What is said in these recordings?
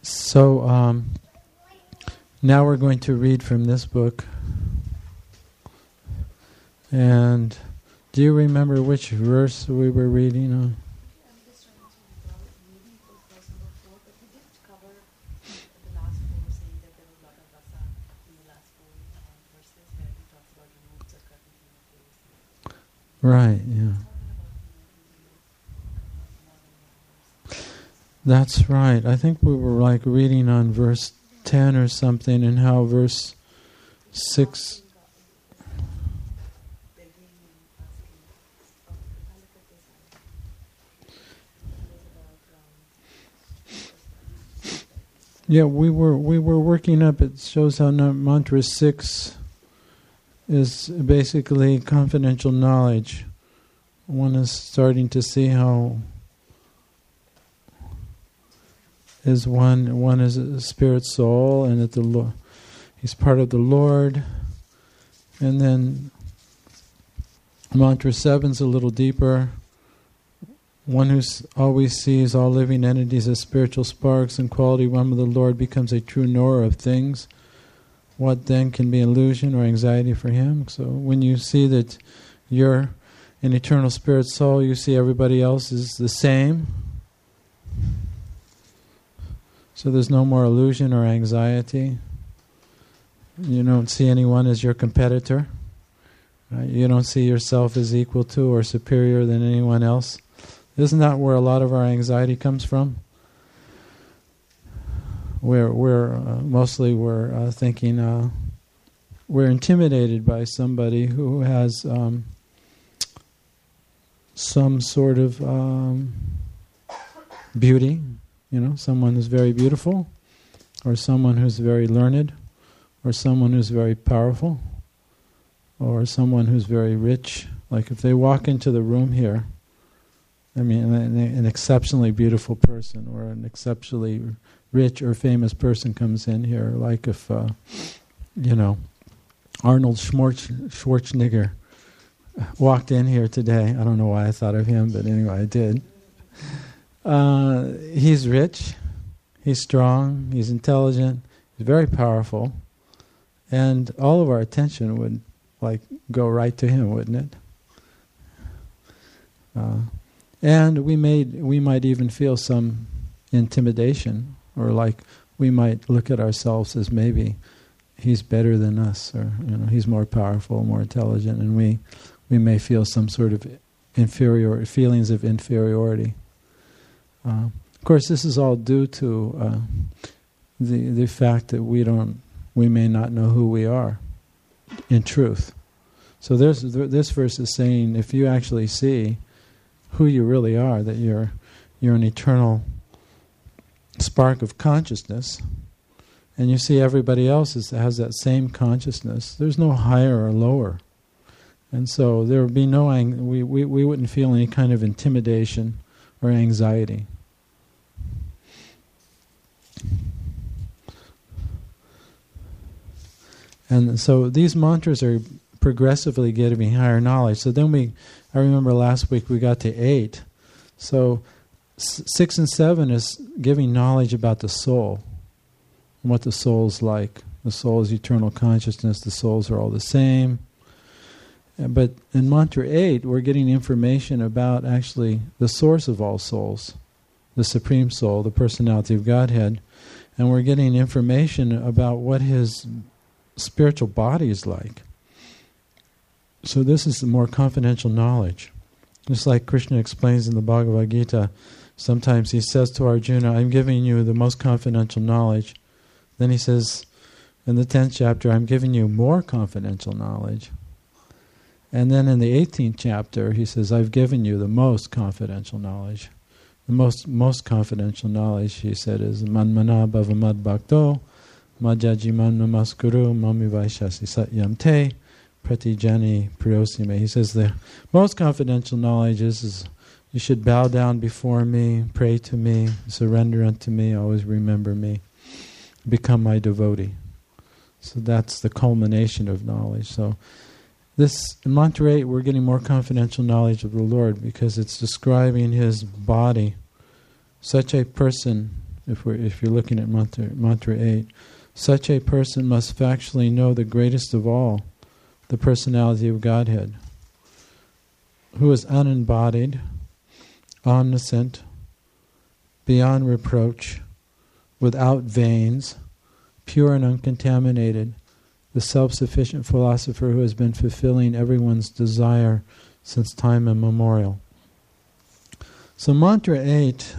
So now we're going to read from this book. And do you remember which verse we were reading on? I'm just trying to reading for verse number 4, but we did cover the last 4, saying that there was a lot of rasa in the last 4 verses where he talks about roots of cutting. Right, yeah. That's right. I think we were like reading on verse 10 or something, and how verse 6... Yeah, we were working up. It shows how mantra 6 is basically confidential knowledge. One is starting to see how is one is a spirit soul, and that he's part of the Lord. And then mantra 7's a little deeper. One who always sees all living entities as spiritual sparks and quality one with the Lord becomes a true knower of things. What then can be illusion or anxiety for him? So when you see that you're an eternal spirit soul, you see everybody else is the same. So there's no more illusion or anxiety. You don't see anyone as your competitor. Right? You don't see yourself as equal to or superior than anyone else. Isn't that where a lot of our anxiety comes from? We're thinking we're intimidated by somebody who has some sort of beauty. You know, someone who's very beautiful, or someone who's very learned, or someone who's very powerful, or someone who's very rich. Like if they walk into the room here, I mean, an exceptionally beautiful person or an exceptionally rich or famous person comes in here, like if, Arnold Schwarzenegger walked in here today. I don't know why I thought of him, but anyway, I did. He's rich, he's strong, he's intelligent, he's very powerful, and all of our attention would, go right to him, wouldn't it? And we might even feel some intimidation, or we might look at ourselves as maybe he's better than us, or he's more powerful, more intelligent, and we may feel some sort of feelings of inferiority. Of course, this is all due to the fact that we may not know who we are in truth. So this verse is saying, if you actually see who you really are, that you're an eternal spark of consciousness, and you see everybody else has that same consciousness, there's no higher or lower. And so there would be we wouldn't feel any kind of intimidation or anxiety. And so these mantras are progressively getting higher knowledge. So then I remember last week we got to 8. So 6 and 7 is giving knowledge about the soul and what the soul's like. The soul is eternal consciousness. The souls are all the same. But in mantra 8, we're getting information about actually the source of all souls, the Supreme Soul, the personality of Godhead. And we're getting information about what his spiritual body is like. So this is the more confidential knowledge. Just like Krishna explains in the Bhagavad Gita, sometimes he says to Arjuna, I'm giving you the most confidential knowledge. Then he says, in the 10th chapter, I'm giving you more confidential knowledge. And then in the 18th chapter, he says, I've given you the most confidential knowledge. The most confidential knowledge, he said, is Manmana Bhavamad Bhakto, Majajiman Namaskuru, Mami Vaishasi Satyam Te, Pratijani Priyosime. He says the most confidential knowledge is you should bow down before me, pray to me, surrender unto me, always remember me, become my devotee. So that's the culmination of knowledge. So this, in mantra 8, we're getting more confidential knowledge of the Lord because it's describing his body. Such a person if you're looking at mantra 8. Such a person must factually know the greatest of all, the personality of Godhead, who is unembodied, omniscient, beyond reproach, without veins, pure and uncontaminated, the self-sufficient philosopher who has been fulfilling everyone's desire since time immemorial. So mantra 8,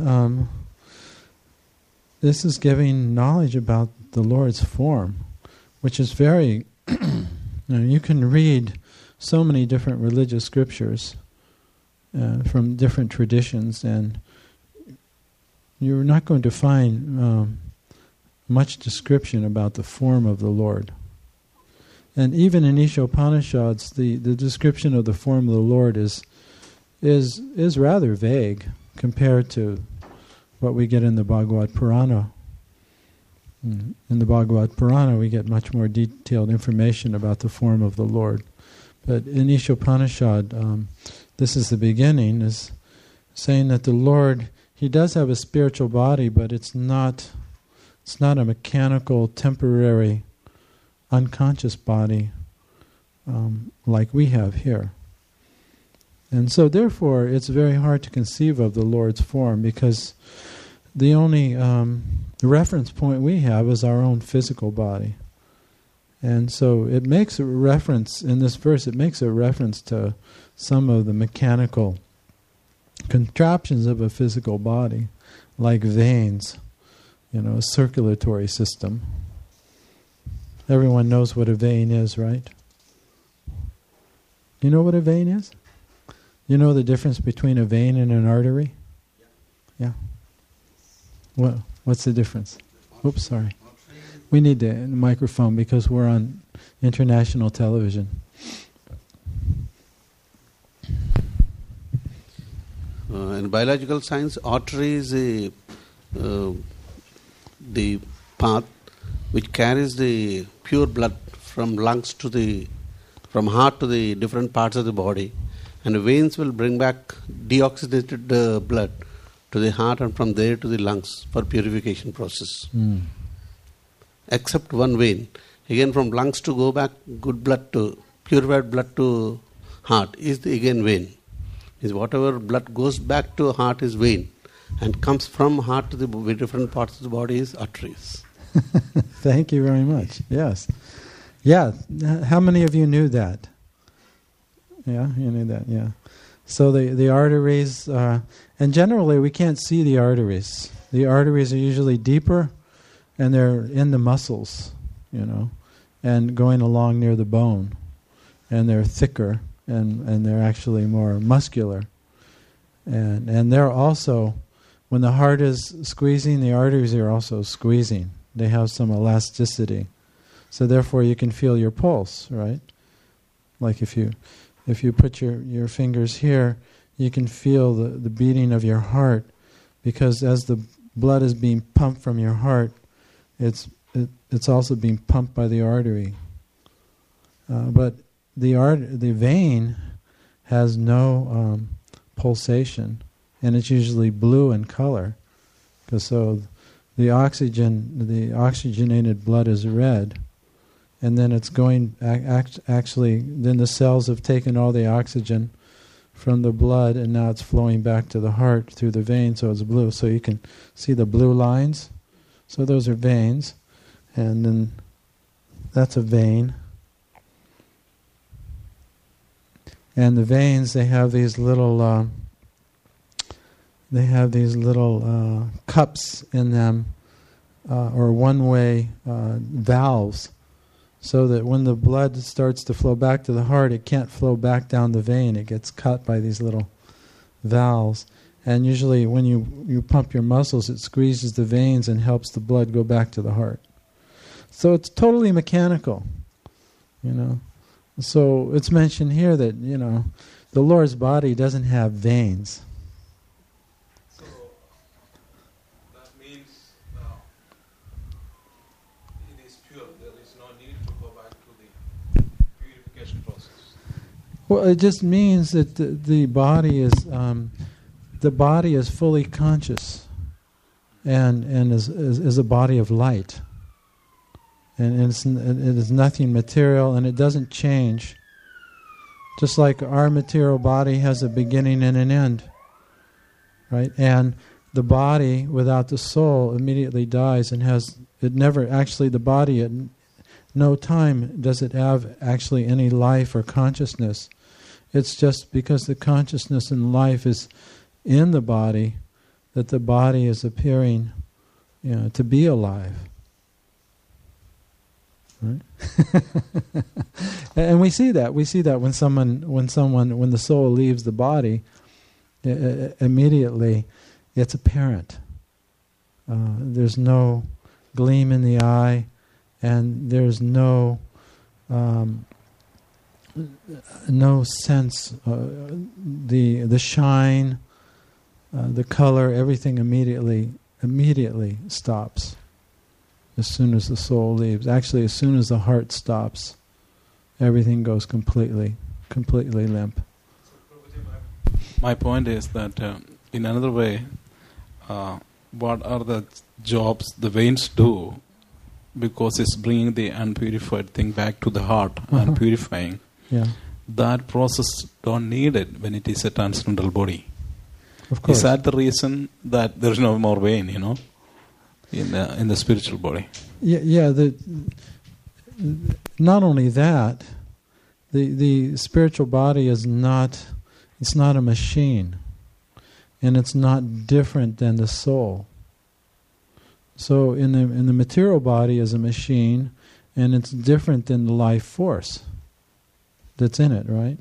this is giving knowledge about the Lord's form, which is very... you can read so many different religious scriptures from different traditions, and you're not going to find much description about the form of the Lord. And even in Ishopanishads, the description of the form of the Lord is rather vague compared to what we get in the Bhagavad Purana. In the Bhagavad Purana, we get much more detailed information about the form of the Lord. But in Ishopanishad, this is the beginning, is saying that the Lord, He does have a spiritual body, but it's not a mechanical, temporary, unconscious body like we have here. And so therefore it's very hard to conceive of the Lord's form, because the only reference point we have is our own physical body. And so it makes a reference, in this verse, it makes a reference to some of the mechanical contraptions of a physical body, like veins, a circulatory system. Everyone knows what a vein is, right? You know what a vein is? You know the difference between a vein and an artery? Yeah. What's the difference? Oops, sorry. We need the microphone because we're on international television. In biological science, artery is the path which carries the pure blood from from heart to the different parts of the body, and the veins will bring back deoxygenated blood to the heart and from there to the lungs for purification process. Except one vein. Again, from lungs to go back good blood to purified blood to heart is the again vein. Is whatever blood goes back to heart is vein, and comes from heart to the different parts of the body is arteries. Thank you very much. Yes. Yeah. How many of you knew that? Yeah, you knew that, yeah. So the arteries, and generally we can't see the arteries. The arteries are usually deeper, and they're in the muscles, and going along near the bone. And they're thicker, and they're actually more muscular. And they're also, when the heart is squeezing, the arteries are also squeezing. They have some elasticity. So therefore you can feel your pulse, right? Like if you put your fingers here, you can feel the beating of your heart, because as the blood is being pumped from your heart, it's also being pumped by the artery. But the vein has no pulsation, and it's usually blue in color, because the oxygenated blood is red, and then it's going actually. Then the cells have taken all the oxygen from the blood, and now it's flowing back to the heart through the vein, so it's blue. So you can see the blue lines. So those are veins, and then that's a vein. And the veins, they have these little cups in them, or one-way valves, so that when the blood starts to flow back to the heart, it can't flow back down the vein. It gets cut by these little valves. And usually when you pump your muscles, it squeezes the veins and helps the blood go back to the heart. So it's totally mechanical, So it's mentioned here that, the Lord's body doesn't have veins. So that means it is pure. There is no need to go back to the purification process. Well, it just means that the body is fully conscious, and is a body of light. And it is nothing material, and it doesn't change. Just like our material body has a beginning and an end, right? And the body without the soul immediately dies and the body at no time does it have actually any life or consciousness. It's just because the consciousness and life is in the body that the body is appearing, to be alive. Right? And we see that. We see that when the soul leaves the body, immediately it's apparent. There's no gleam in the eye, and there's no sense. The shine, the color, everything immediately stops. As soon as the soul leaves. Actually, as soon as the heart stops, everything goes completely limp. My point is that in another way, what are the jobs the veins do? Because it's bringing the unpurified thing back to the heart and purifying. Yeah. That process don't need it when it is a transcendental body. Of course. Is that the reason that there's no more vein, in the spiritual body? Yeah. Not only that, the spiritual body is not. It's not a machine, and it's not different than the soul. So in the material body is a machine, and it's different than the life force that's in it, right?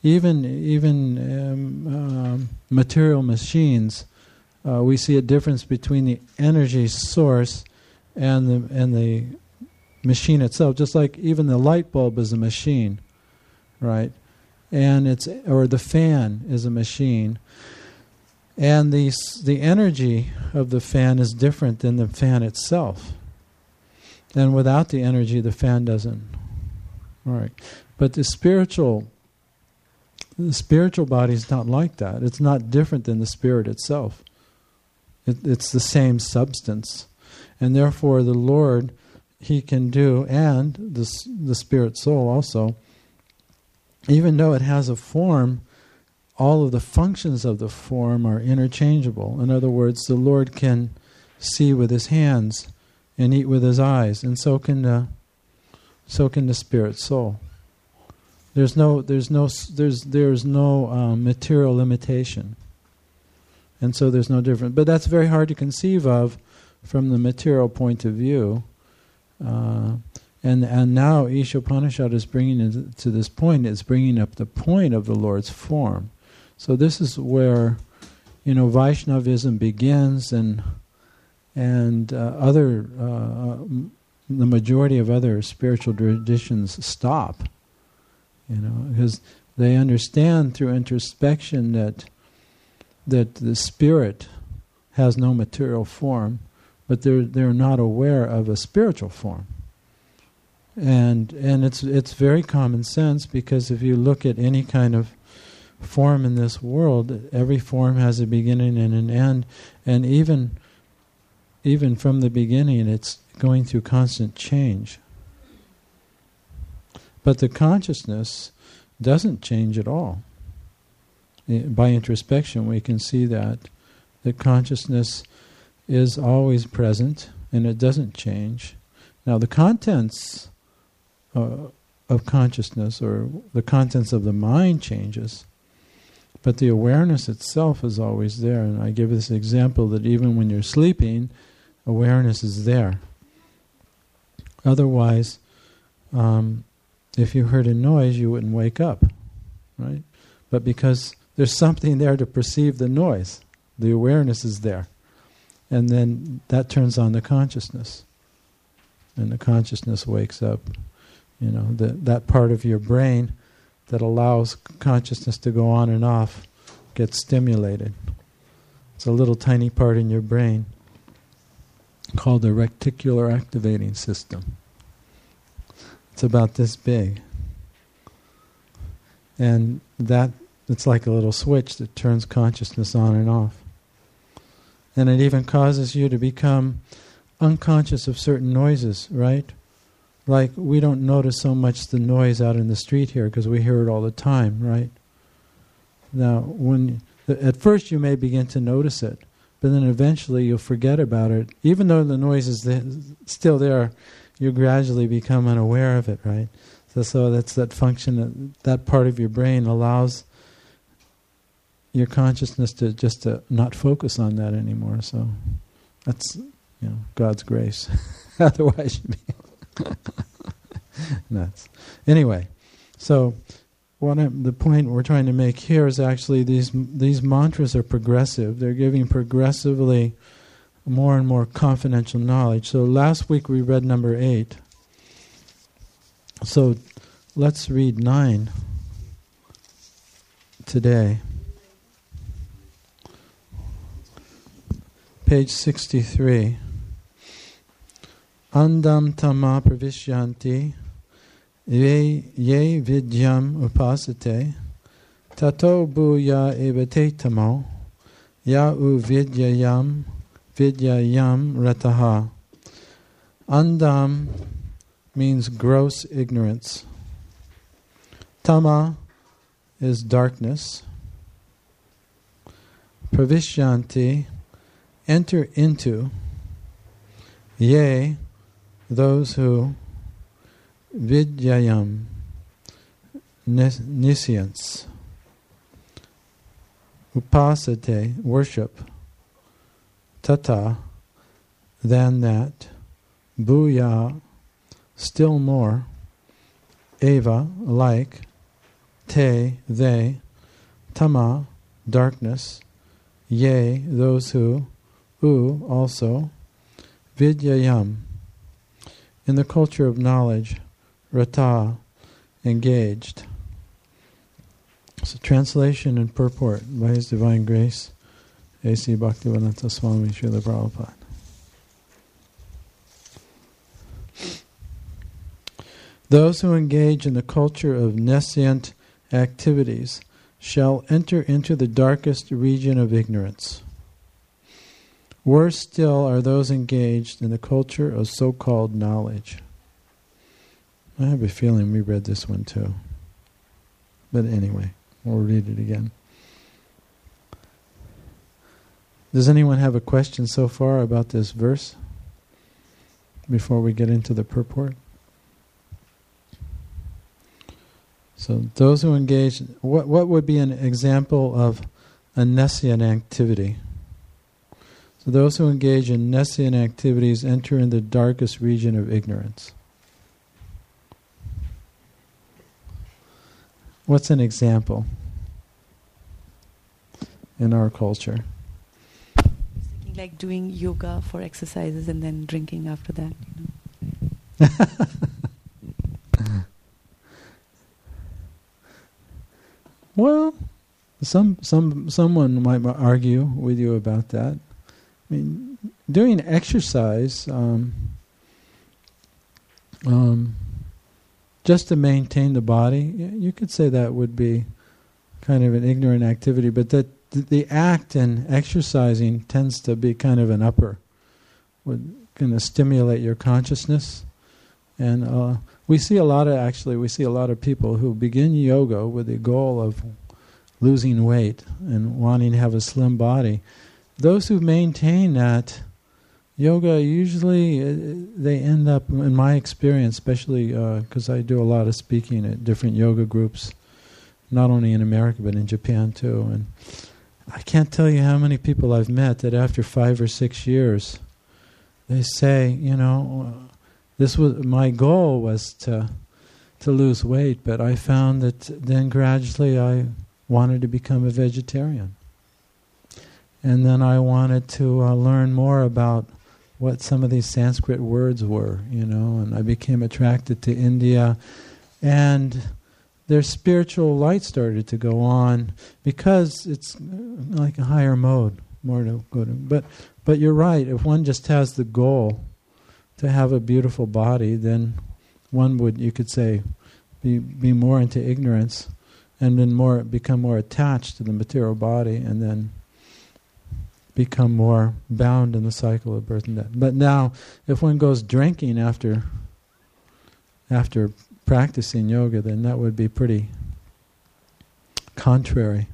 Even material machines, we see a difference between the energy source and the machine itself. Just like even the light bulb is a machine, right? And the fan is a machine. And the energy of the fan is different than the fan itself. And without the energy, the fan doesn't. All right. But the spiritual body is not like that. It's not different than the spirit itself. It's the same substance. And therefore the Lord, He can do, and the spirit soul also, even though it has a form, all of the functions of the form are interchangeable. In other words, the Lord can see with His hands and eat with His eyes, and so can the spirit soul. There's no material limitation, and so there's no difference. But that's very hard to conceive of from the material point of view. And now Ishopanishad is bringing it to this point. It's bringing up the point of the Lord's form. So this is where, Vaishnavism begins, and the majority of other spiritual traditions stop. Because they understand through introspection that the spirit has no material form, but they're not aware of a spiritual form. And it's very common sense, because if you look at any kind of form in this world, every form has a beginning and an end, and even from the beginning it's going through constant change. But the consciousness doesn't change at all. By introspection we can see that the consciousness is always present and it doesn't change. Now the contents of consciousness, or the contents of the mind, changes, but the awareness itself is always there. And I give this example that even when you're sleeping, awareness is there. Otherwise, if you heard a noise, you wouldn't wake up, right? But because there's something there to perceive the noise, the awareness is there. And then that turns on the consciousness. And the consciousness wakes up. That part of your brain that allows consciousness to go on and off gets stimulated. It's a little tiny part in your brain called the reticular activating system. It's about this big. And it's like a little switch that turns consciousness on and off. And it even causes you to become unconscious of certain noises, right? Like we don't notice so much the noise out in the street here because we hear it all the time, right? Now, at first you may begin to notice it, but then eventually you'll forget about it. Even though the noise is still there, you gradually become unaware of it, right? So that's that function, that part of your brain allows your consciousness to not focus on that anymore. So that's God's grace. Otherwise you'd be nuts. Anyway, so the point we're trying to make here is actually these mantras are progressive. They're giving progressively more and more confidential knowledge. So last week we read number 8. So let's read 9 today. Page 63. Andam tama pravishyanti ye vidyam upasate tato bhuya evate tamo ya u vidyayam rataha. Andam means gross ignorance. Tama is darkness. Pravishyanti, enter into. Ye, those who. Vidyayam, niscience. Upasate, worship. Tata, than that. Bhuya, still more. Eva, like. Te, they. Tama, darkness. Ye, those who. U, also. Vidyayam, in the culture of knowledge. Rata, engaged. So translation and purport by His Divine Grace, A.C. Bhaktivedanta Swami Srila Prabhupada. Those who engage in the culture of nescient activities shall enter into the darkest region of ignorance. Worse still are those engaged in the culture of so-called knowledge. I have a feeling we read this one too. But anyway, we'll read it again. Does anyone have a question so far about this verse before we get into the purport? So those who engage, what would be an example of a nescient activity? So those who engage in nescient activities enter in the darkest region of ignorance. What's an example in our culture? Thinking like doing yoga for exercises and then drinking after that. Well, someone might argue with you about that. I mean, doing exercise just to maintain the body, you could say that would be kind of an ignorant activity, but that the act in exercising tends to be kind of an upper, would kind of stimulate your consciousness. And we see a lot of people who begin yoga with the goal of losing weight and wanting to have a slim body. Those who maintain that yoga, usually they end up, in my experience, especially because I do a lot of speaking at different yoga groups, not only in America but in Japan too. And I can't tell you how many people I've met that after 5 or 6 years, they say, this was my goal was to lose weight, but I found that then gradually I wanted to become a vegetarian. And then I wanted to learn more about what some of these Sanskrit words were, and I became attracted to India. And their spiritual light started to go on because it's like a higher mode, more to go to. But you're right, if one just has the goal to have a beautiful body, then one would, you could say, be more into ignorance and then become more attached to the material body, and then become more bound in the cycle of birth and death. But now, if one goes drinking after practicing yoga, then that would be pretty contrary.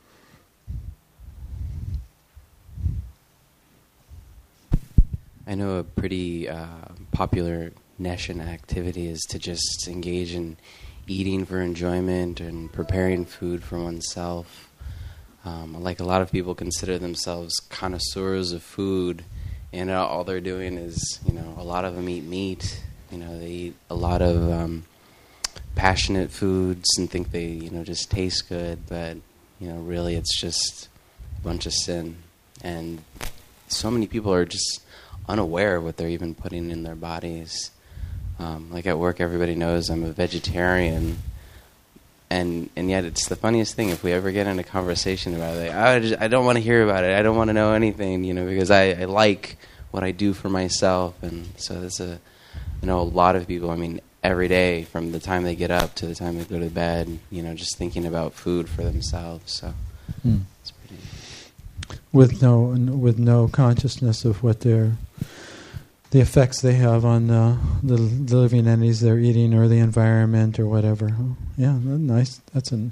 I know a pretty popular Neshan activity is to just engage in eating for enjoyment and preparing food for oneself. Like a lot of people consider themselves connoisseurs of food, and all they're doing is, a lot of them eat meat. They eat a lot of passionate foods and think they, just taste good, but, really it's just a bunch of sin. And so many people are just unaware of what they're even putting in their bodies. Like at work, everybody knows I'm a vegetarian, and yet it's the funniest thing. If we ever get in a conversation about it, I don't want to hear about it. I don't want to know anything, because I like what I do for myself. And so there's a lot of people. I mean, every day from the time they get up to the time they go to bed, just thinking about food for themselves. So it's pretty. With no consciousness of what the effects they have on the living entities they're eating or the environment or whatever. Yeah, nice. That's an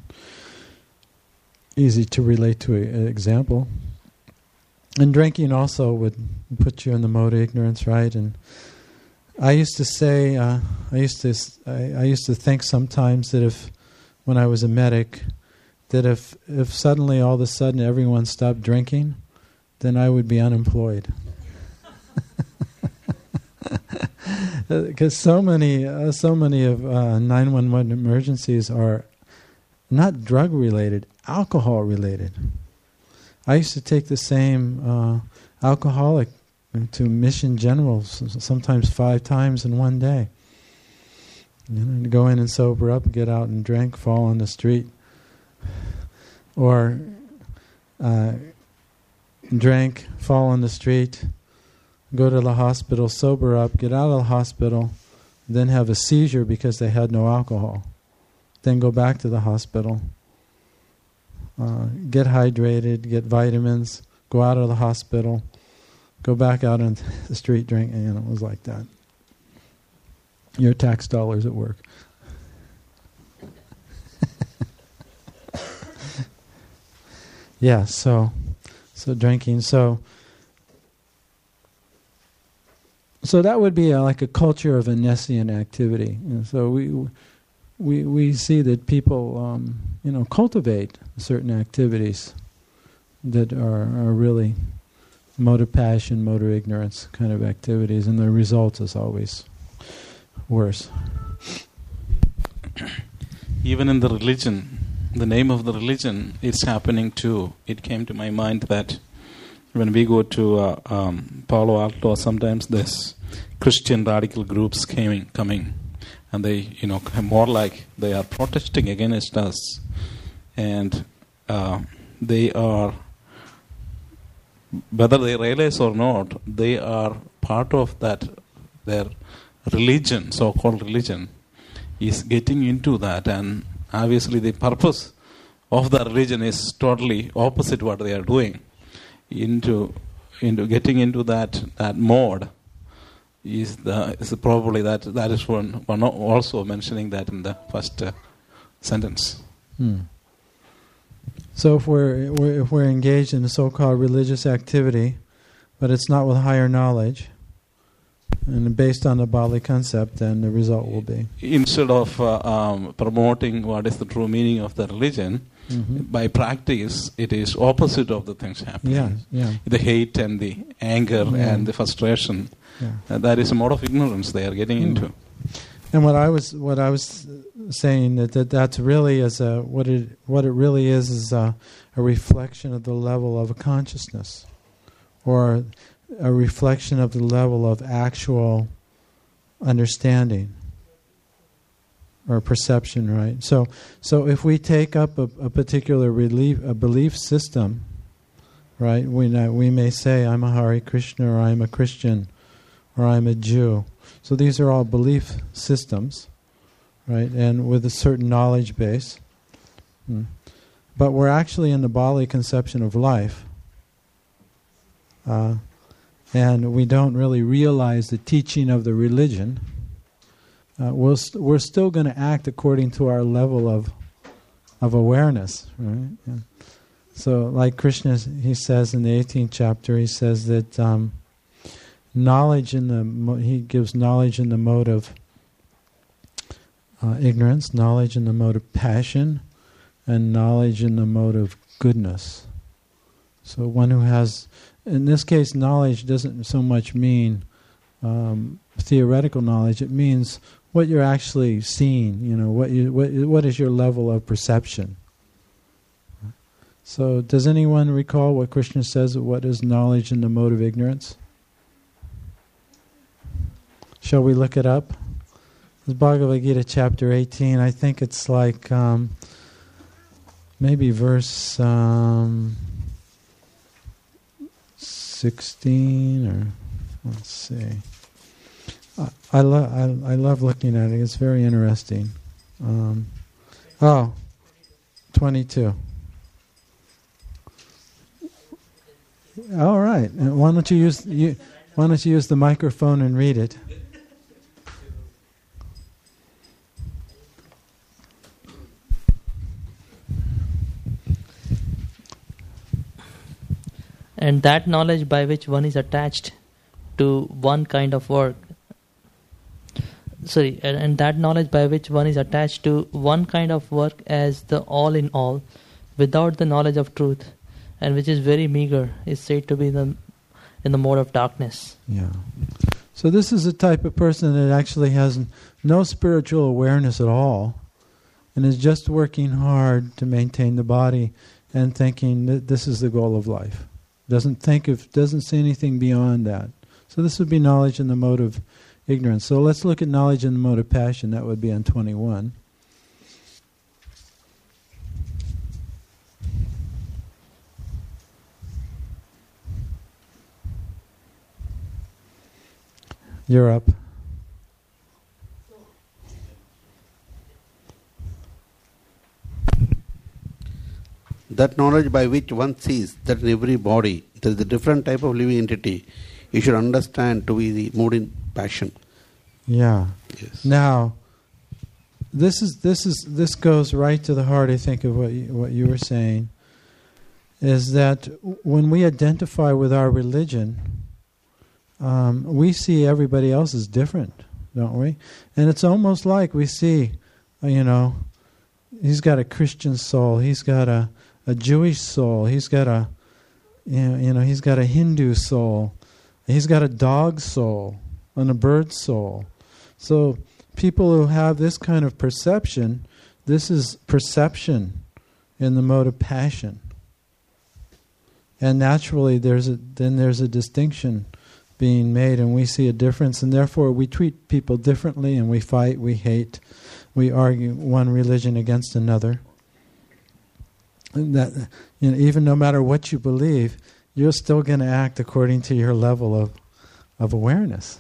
easy to relate to an example. And drinking also would put you in the mode of ignorance, right? And I used to say, I used to think sometimes that when I was a medic, that if suddenly all of a sudden everyone stopped drinking, then I would be unemployed. Because so many of 911 emergencies are not drug related, alcohol related. I used to take the same alcoholic to Mission General sometimes 5 times in one day. To go in and sober up, get out and drink, fall on the street, or drink, fall on the street, go to the hospital, sober up, get out of the hospital, then have a seizure because they had no alcohol. Then go back to the hospital, get hydrated, get vitamins, go out of the hospital, go back out on the street, drink, and it was like that. Your tax dollars at work. Yeah, so drinking, so that would be like a culture of Anesian activity. And so we see that people, cultivate certain activities that are really mode of passion, mode of ignorance kind of activities, and the result is always worse. Even in the religion, the name of the religion, it's happening too. It came to my mind that when we go to Palo Alto, sometimes there's Christian radical groups coming, and they, more like they are protesting against us, and they are, whether they realize or not, they are part of that. Their religion, so-called religion, is getting into that, and obviously the purpose of the religion is totally opposite what they are doing. Into getting into that mode is probably that is one also mentioning that in the first sentence. So if we're engaged in a so-called religious activity, but it's not with higher knowledge, and based on the Bali concept, then the result will be, instead of promoting what is the true meaning of the religion, by practice, it is opposite of the things happening. Yeah. The hate and the anger and the frustration. Yeah. That is a mode of ignorance they are getting into. And what I was saying that's really what it really is a reflection of the level of a consciousness, or a reflection of the level of actual understanding or perception, right? So if we take up a particular belief system, right? We may say, I'm a Hare Krishna, or I'm a Christian, or I'm a Jew. So these are all belief systems, right? And with a certain knowledge base. But we're actually in the Bali conception of life. and we don't really realize the teaching of the religion, we're still going to act according to our level of awareness, right? Yeah. So, like Krishna, he says in the 18th chapter, he says that knowledge he gives knowledge in the mode of ignorance, knowledge in the mode of passion, and knowledge in the mode of goodness. So one who has, in this case, knowledge doesn't so much mean theoretical knowledge. It means what you're actually seeing. You know, what is your level of perception. So, does anyone recall what Krishna says? What is knowledge in the mode of ignorance? Shall we look it up? It's Bhagavad Gita, chapter 18. I think it's like maybe verse 16, or let's see. I love looking at it. It's very interesting. 22. All right. Why don't you use the microphone and read it? And that knowledge by which one is attached to one kind of work. And that knowledge by which one is attached to one kind of work as the all in all, without the knowledge of truth, and which is very meager, is said to be in the mode of darkness. Yeah. So this is a type of person that actually has no spiritual awareness at all, and is just working hard to maintain the body, and thinking that this is the goal of life. Doesn't see anything beyond that. So this would be knowledge in the mode of ignorance. So let's look at knowledge in the mode of passion. That would be on 21. You're up. That knowledge by which one sees that in every body there is a different type of living entity, you should understand to be the mood in passion. Yeah. Yes. Now, this goes right to the heart, I think, of what you were saying. Is that when we identify with our religion, we see everybody else as different, don't we? And it's almost like we see, he's got a Christian soul, he's got a Jewish soul, he's got he's got a Hindu soul, he's got a dog soul and a bird soul. So people who have this kind of perception, this is perception in the mode of passion. And naturally there's a distinction being made, and we see a difference, and therefore we treat people differently, and we fight, we hate, we argue one religion against another. And that, even no matter what you believe, you're still going to act according to your level of awareness.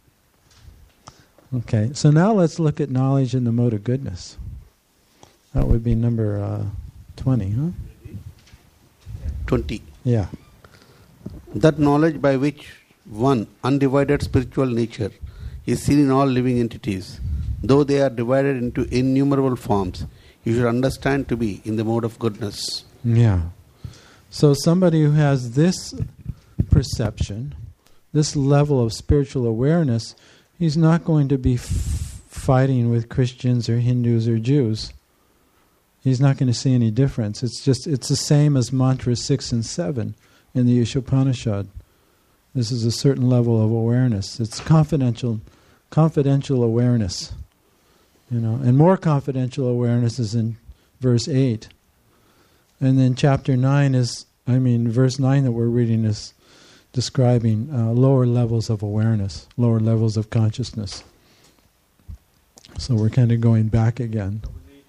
Okay, so now let's look at knowledge in the mode of goodness. That would be number 20, huh? 20. Yeah. That knowledge by which one undivided spiritual nature is seen in all living entities, though they are divided into innumerable forms, you should understand to be in the mode of goodness. Yeah. So somebody who has this perception, this level of spiritual awareness, he's not going to be fighting with Christians or Hindus or Jews. He's not going to see any difference. It's the same as mantras 6 and 7 in the Ishopanishad. This is a certain level of awareness. It's confidential awareness. And more confidential awareness is in verse 8. And then chapter 9 verse 9 that we're reading is describing lower levels of awareness, lower levels of consciousness. So we're kind of going back again.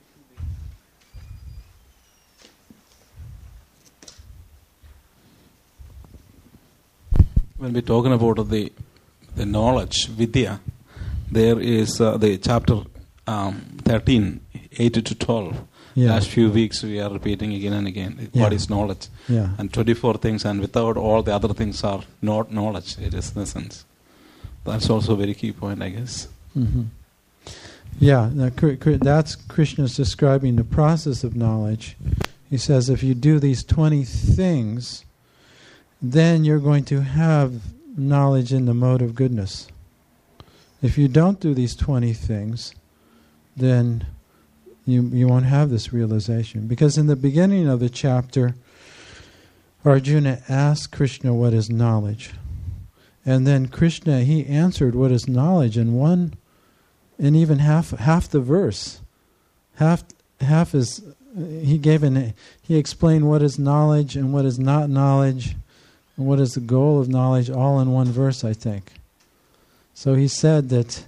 When we're talking about the knowledge, vidya, there is the chapter 13, 8 to 12. Yeah. Last few weeks we are repeating again and again. Yeah. What is knowledge? Yeah. And 24 things, and without all the other things are not knowledge. It is essence. That's also a very key point, I guess. Mm-hmm. Yeah, that's Krishna's describing the process of knowledge. He says if you do these 20 things, then you're going to have knowledge in the mode of goodness. If you don't do these 20 things, then you won't have this realization. Because in the beginning of the chapter, Arjuna asked Krishna what is knowledge. And then Krishna, he answered what is knowledge in even half the verse. Half is he explained what is knowledge and what is not knowledge and what is the goal of knowledge all in one verse, I think. So he said that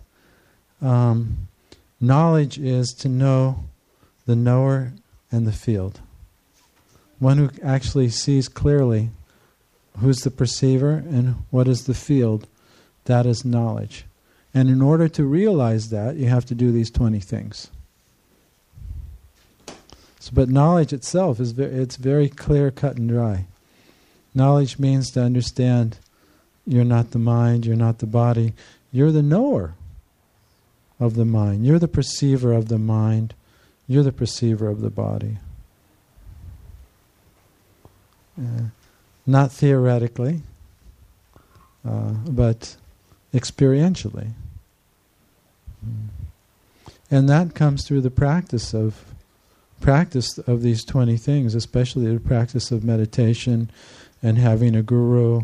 knowledge is to know the knower and the field. One who actually sees clearly who's the perceiver and what is the field, that is knowledge. And in order to realize that, you have to do these 20 things. So, but knowledge itself is it's very clear, cut and dry. Knowledge means to understand you're not the mind, you're not the body, you're the knower of the mind, you're the perceiver of the mind, you're the perceiver of the body. Not theoretically, but experientially. And that comes through the practice of these 20 things, especially the practice of meditation and having a guru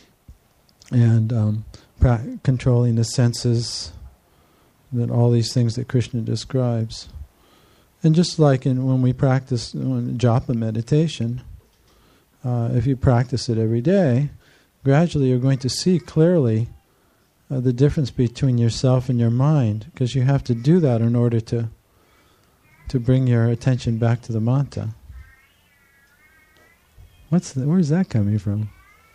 and controlling the senses, that all these things that Krishna describes. And just like when we practice japa meditation, if you practice it every day, gradually you're going to see clearly the difference between yourself and your mind, because you have to do that in order to bring your attention back to the mantra. Where's that coming from?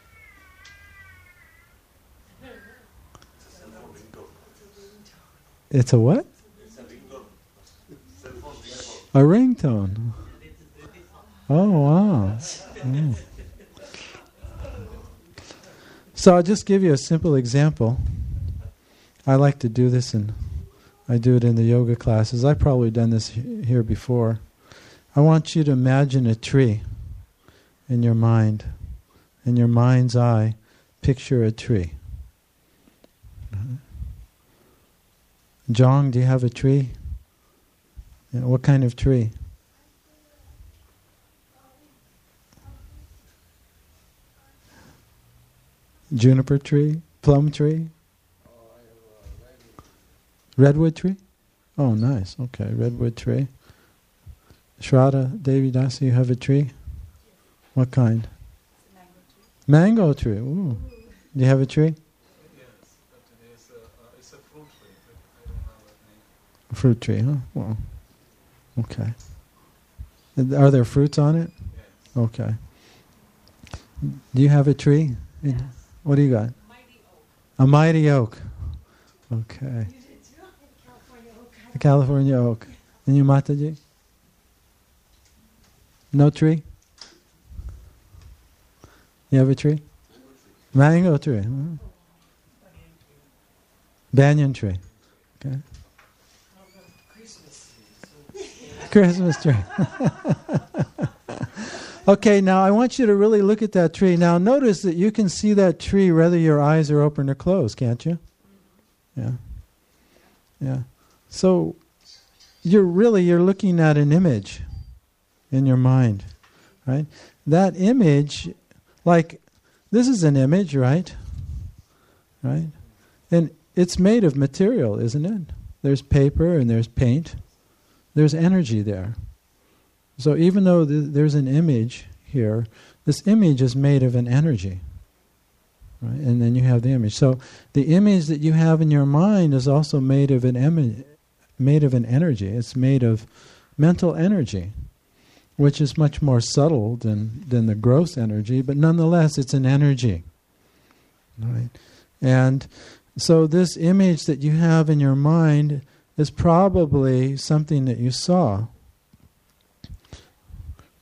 It's a what? A ringtone. Oh, wow. Oh. So I'll just give you a simple example. I like to do this, and I do it in the yoga classes. I've probably done this here before. I want you to imagine a tree in your mind. In your mind's eye, picture a tree. Jong, do you have a tree? Yeah, what kind of tree? Juniper tree? Plum tree? Redwood tree? Oh, nice. Okay, redwood tree. Shraddha Devi Dasi, you have a tree? What kind? Mango tree. Ooh. Do you have a tree? Yes, but it's a fruit tree. I don't have that name. Fruit tree, huh? Well, okay. Are there fruits on it? Yes. Okay. Do you have a tree? Yes. What do you got? Mighty oak. A mighty oak. Okay. California oak. A California oak. And you, Mataji? No tree? You have a tree? Mango tree. Hmm. Banyan tree. Okay. Christmas tree. Okay, now I want you to really look at that tree. Now notice that you can see that tree whether your eyes are open or closed, can't you? Yeah. Yeah. So you're looking at an image in your mind, right? That image, like this is an image, right? Right? And it's made of material, isn't it? There's paper and there's paint. There's energy there. So even though there's an image here, this image is made of an energy. Right? And then you have the image. So the image that you have in your mind is also made of an energy. It's made of mental energy, which is much more subtle than the gross energy, but nonetheless it's an energy. Right? And so this image that you have in your mind is probably something that you saw.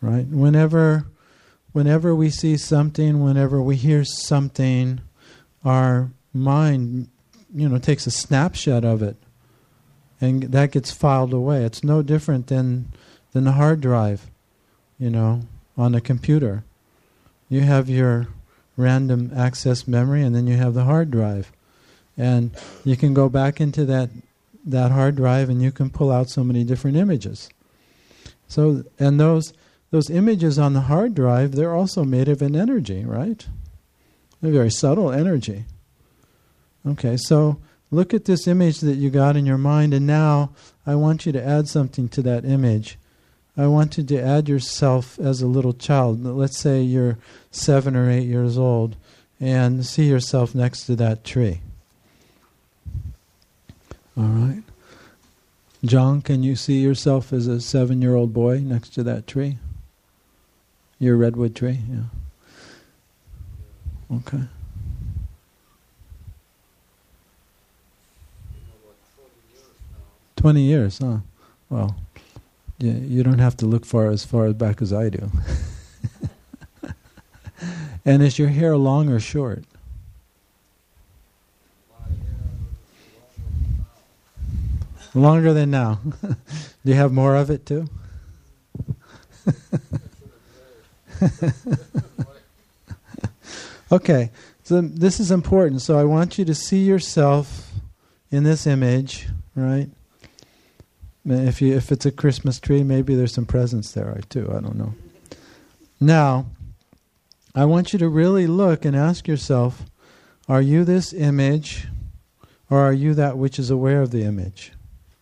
right? Whenever we see something, whenever we hear something, our mind, takes a snapshot of it, and that gets filed away. It's no different than the hard drive, on a computer. You have your random access memory, and then you have the hard drive. And you can go back into that hard drive, and you can pull out so many different images. So, and those images on the hard drive, they're also made of an energy, right? A very subtle energy. Okay, so look at this image that you got in your mind, and now I want you to add something to that image. I want you to add yourself as a little child. Let's say you're 7 or 8 years old, and see yourself next to that tree. All right. John, can you see yourself as a 7-year-old boy next to that tree? Your redwood tree? Yeah. Okay. 20 years, huh? Well, yeah, you don't have to look as far back as I do. And is your hair long or short? Longer than now. Do you have more of it too? Okay, so this is important. So I want you to see yourself in this image, right? If it's a Christmas tree, maybe there's some presents there too. I don't know. Now, I want you to really look and ask yourself, are you this image, or are you that which is aware of the image?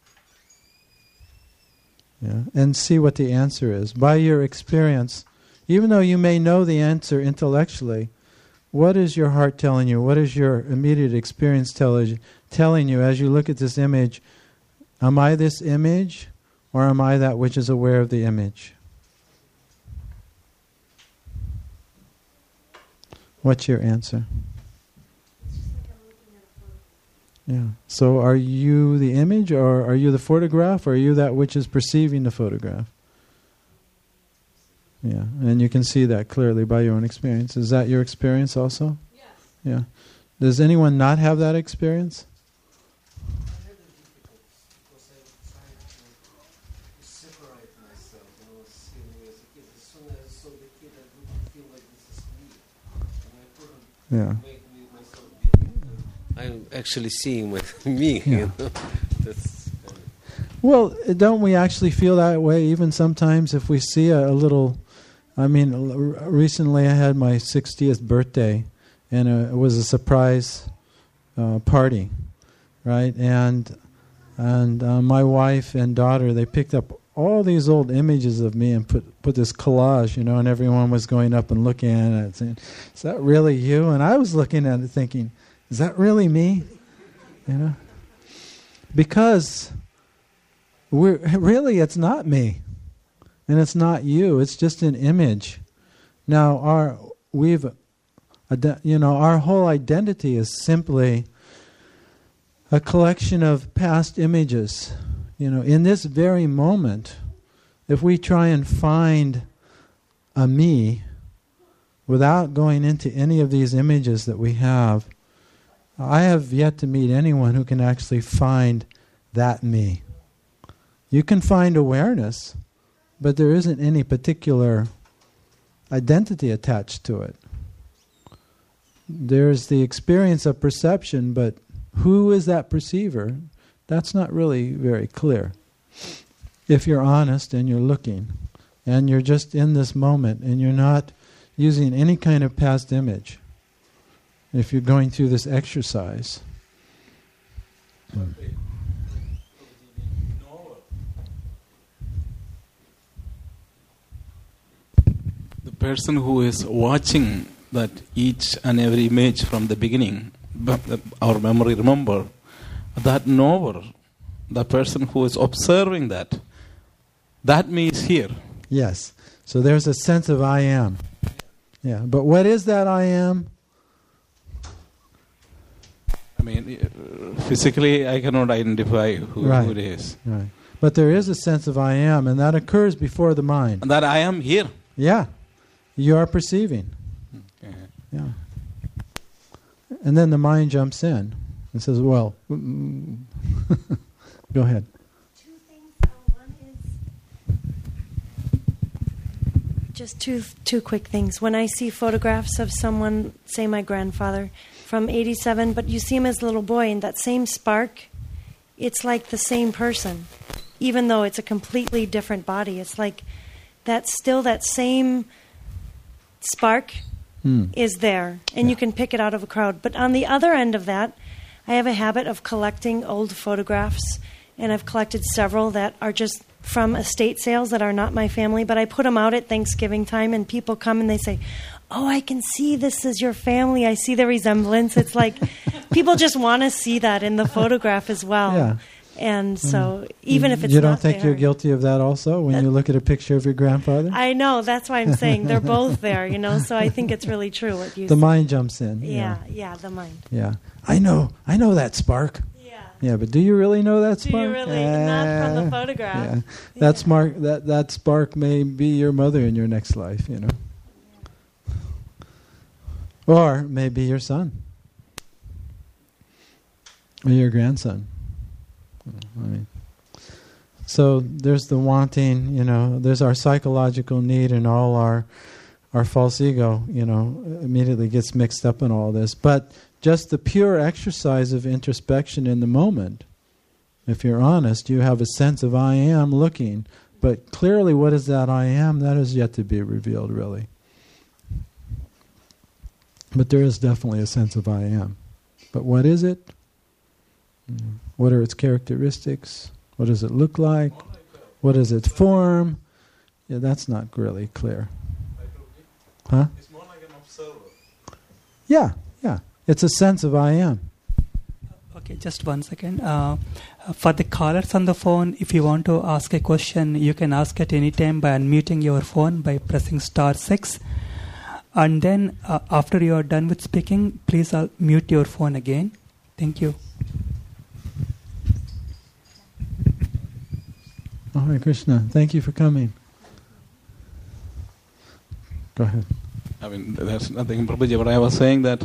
Yeah, and see what the answer is. By your experience, even though you may know the answer intellectually, what is your heart telling you? What is your immediate experience telling you as you look at this image? Am I this image, or am I that which is aware of the image? What's your answer? It's just like I'm looking at a photograph. Yeah. So are you the image, or are you the photograph, or are you that which is perceiving the photograph? Yeah. And you can see that clearly by your own experience. Is that your experience also? Yes. Yeah. Does anyone not have that experience? Yeah. I'm actually seeing with me. Yeah. That's Well, don't we actually feel that way even sometimes if we see a little... recently I had my 60th birthday, and it was a surprise party, right? And my wife and daughter, they picked up all these old images of me and put this collage, and everyone was going up and looking at it saying, is that really you? And I was looking at it thinking, is that really me? Because it's not me. And it's not you. It's just an image. Now, our whole identity is simply a collection of past images. In this very moment, if we try and find a me without going into any of these images that we have, I have yet to meet anyone who can actually find that me. You can find awareness, but there isn't any particular identity attached to it. There's the experience of perception, but who is that perceiver? That's not really very clear. If you're honest and you're looking, and you're just in this moment, and you're not using any kind of past image, if you're going through this exercise. The person who is watching that each and every image from the beginning, our memory remember, that knower, the person who is observing that me is here. Yes. So there's a sense of I am. Yeah. But what is that I am? Physically I cannot identify who it is. Right. But there is a sense of I am, and that occurs before the mind. That I am here. Yeah. You are perceiving. Okay. Yeah. And then the mind jumps in and says, well, go ahead. Two things. One is just two quick things. When I see photographs of someone, say my grandfather, from 87, but you see him as a little boy, and that same spark, it's like the same person. Even though it's a completely different body, it's like that's still that same spark is there, and you can pick it out of a crowd. But on the other end of that, I have a habit of collecting old photographs, and I've collected several that are just from estate sales that are not my family, but I put them out at Thanksgiving time, and people come and they say, oh, I can see this is your family. I see the resemblance. It's like people just want to see that in the photograph as well. Yeah. And so even if it's you don't not think there, you're guilty of that also when you look at a picture of your grandfather? I know, that's why I'm saying they're both there, so I think it's really true what you The said. mind jumps in. Yeah, the mind. Yeah. I know that spark. Yeah. Yeah, but do you really know that Do spark? you really? Not from the photograph. Yeah. That spark may be your mother in your next life, Or maybe your son. Or your grandson. So there's the wanting, there's our psychological need, and all our false ego, immediately gets mixed up in all this. But just the pure exercise of introspection in the moment, if you're honest, you have a sense of I am looking. But clearly, what is that I am? That is yet to be revealed, really. But there is definitely a sense of I am. But what is it? What are its characteristics? What does it look like? What is its form? Yeah, that's not really clear. Huh? It's more like an observer. Yeah. It's a sense of I am. Okay, just 1 second. For the callers on the phone, if you want to ask a question, you can ask at any time by unmuting your phone by pressing *6. And then after you are done with speaking, please mute your phone again. Thank you. Oh, Hare Krishna. Thank you for coming. Go ahead. There's nothing, Prabhuji, but I was saying that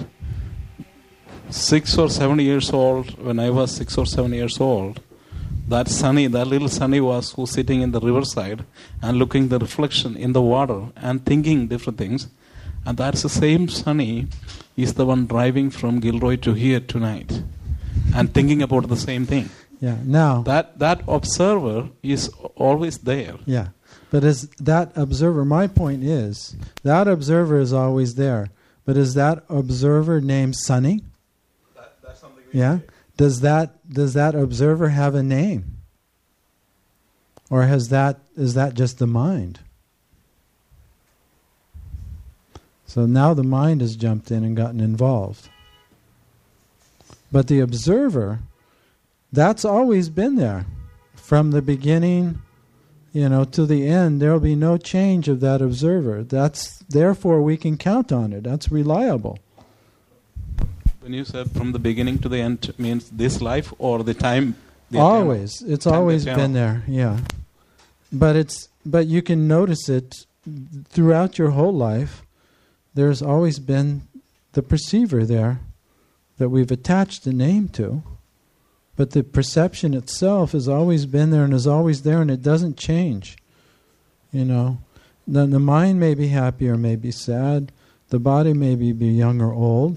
6 or 7 years old, when I was 6 or 7 years old, that little Sunny was who sitting in the riverside and looking the reflection in the water and thinking different things. And that's the same Sunny is the one driving from Gilroy to here tonight and thinking about the same thing. Yeah. Now that observer is always there. Yeah. But is that observer, my point is, that observer is always there. But is that observer named Sunny? That's something Yeah. Does that observer have a name? Or is that just the mind? So now the mind has jumped in and gotten involved. But the observer, that's always been there. From the beginning, to the end, there will be no change of that observer. Therefore we can count on it. That's reliable. When you said from the beginning to the end, means this life or the time? Always. It's always been there, yeah. But you can notice it throughout your whole life. There's always been the perceiver there that we've attached a name to. But the perception itself has always been there and is always there, and it doesn't change. The mind may be happy or may be sad. The body may be young or old.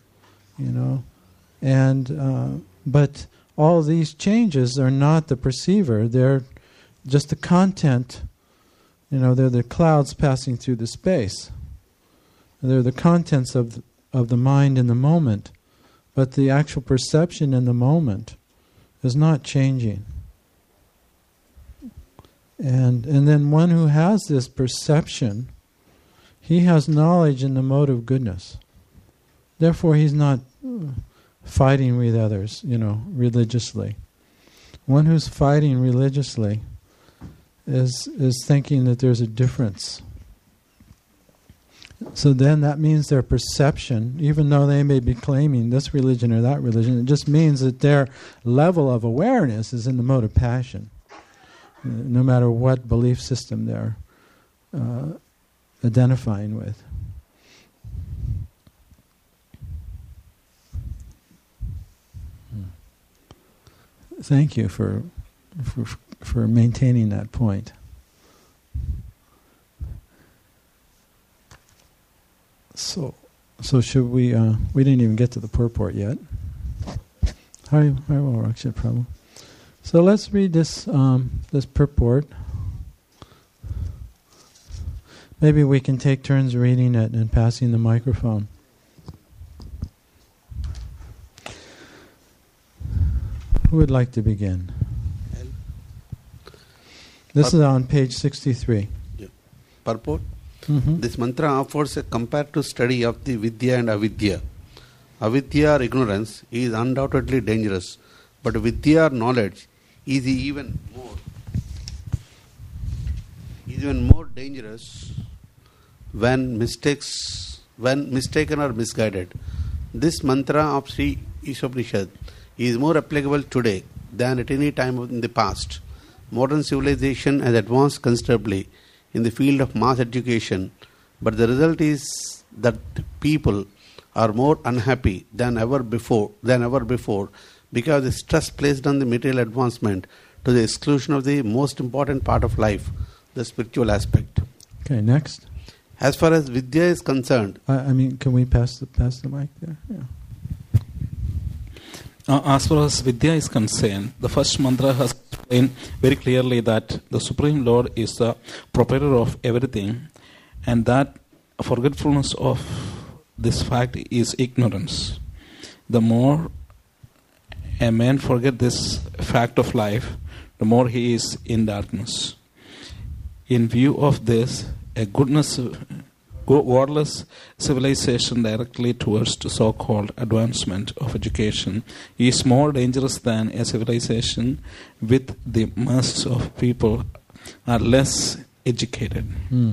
But all these changes are not the perceiver. They're just the content. They're the clouds passing through the space. They're the contents of the mind in the moment. But the actual perception in the moment is not changing. And then one who has this perception, he has knowledge in the mode of goodness. Therefore he's not fighting with others, religiously. One who's fighting religiously is thinking that there's a difference. So then that means their perception, even though they may be claiming this religion or that religion, it just means that their level of awareness is in the mode of passion. no matter what belief system they're identifying with. Thank you for maintaining that point. So should we? We didn't even get to the purport yet. Very well, Raksha Prabhu. So let's read this purport. Maybe we can take turns reading it and passing the microphone. Who would like to begin? This is on page 63. Yeah. Purport? Mm-hmm. This mantra offers a comparative study of the Vidya and Avidya. Avidya or ignorance is undoubtedly dangerous, but Vidya or knowledge is even more dangerous when mistaken or misguided. This mantra of Sri Ishopanishad is more applicable today than at any time in the past. Modern civilization has advanced considerably in the field of mass education, but the result is that people are more unhappy than ever before because the stress placed on the material advancement to the exclusion of the most important part of life, the spiritual aspect. Okay, next. As far as Vidya is concerned, can we pass the mic there? Yeah. As far as Vidya is concerned, the first mantra has explained very clearly that the Supreme Lord is the proprietor of everything, and that forgetfulness of this fact is ignorance. The more a man forgets this fact of life, the more he is in darkness. In view of this, a godless civilization directly towards the so-called advancement of education is more dangerous than a civilization with the masses of people are less educated.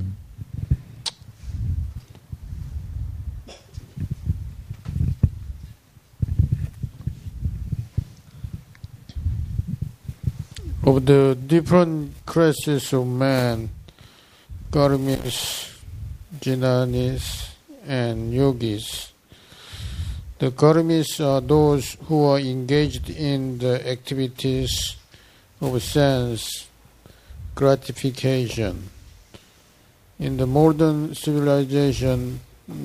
Of the different classes of man, karmis, jnanis, and yogis. The karmis are those who are engaged in the activities of sense gratification. In the modern civilization,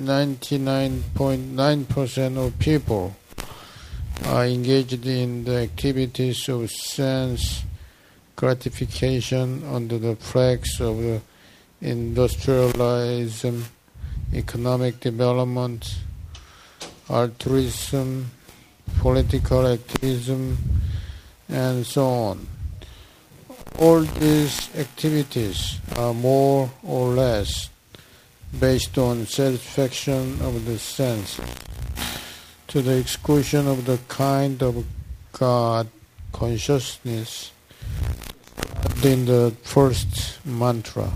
99.9% of people are engaged in the activities of sense gratification under the flags of industrialism, economic development, altruism, political activism, and so on. All these activities are more or less based on satisfaction of the senses, to the exclusion of the kind of God consciousness in the first mantra.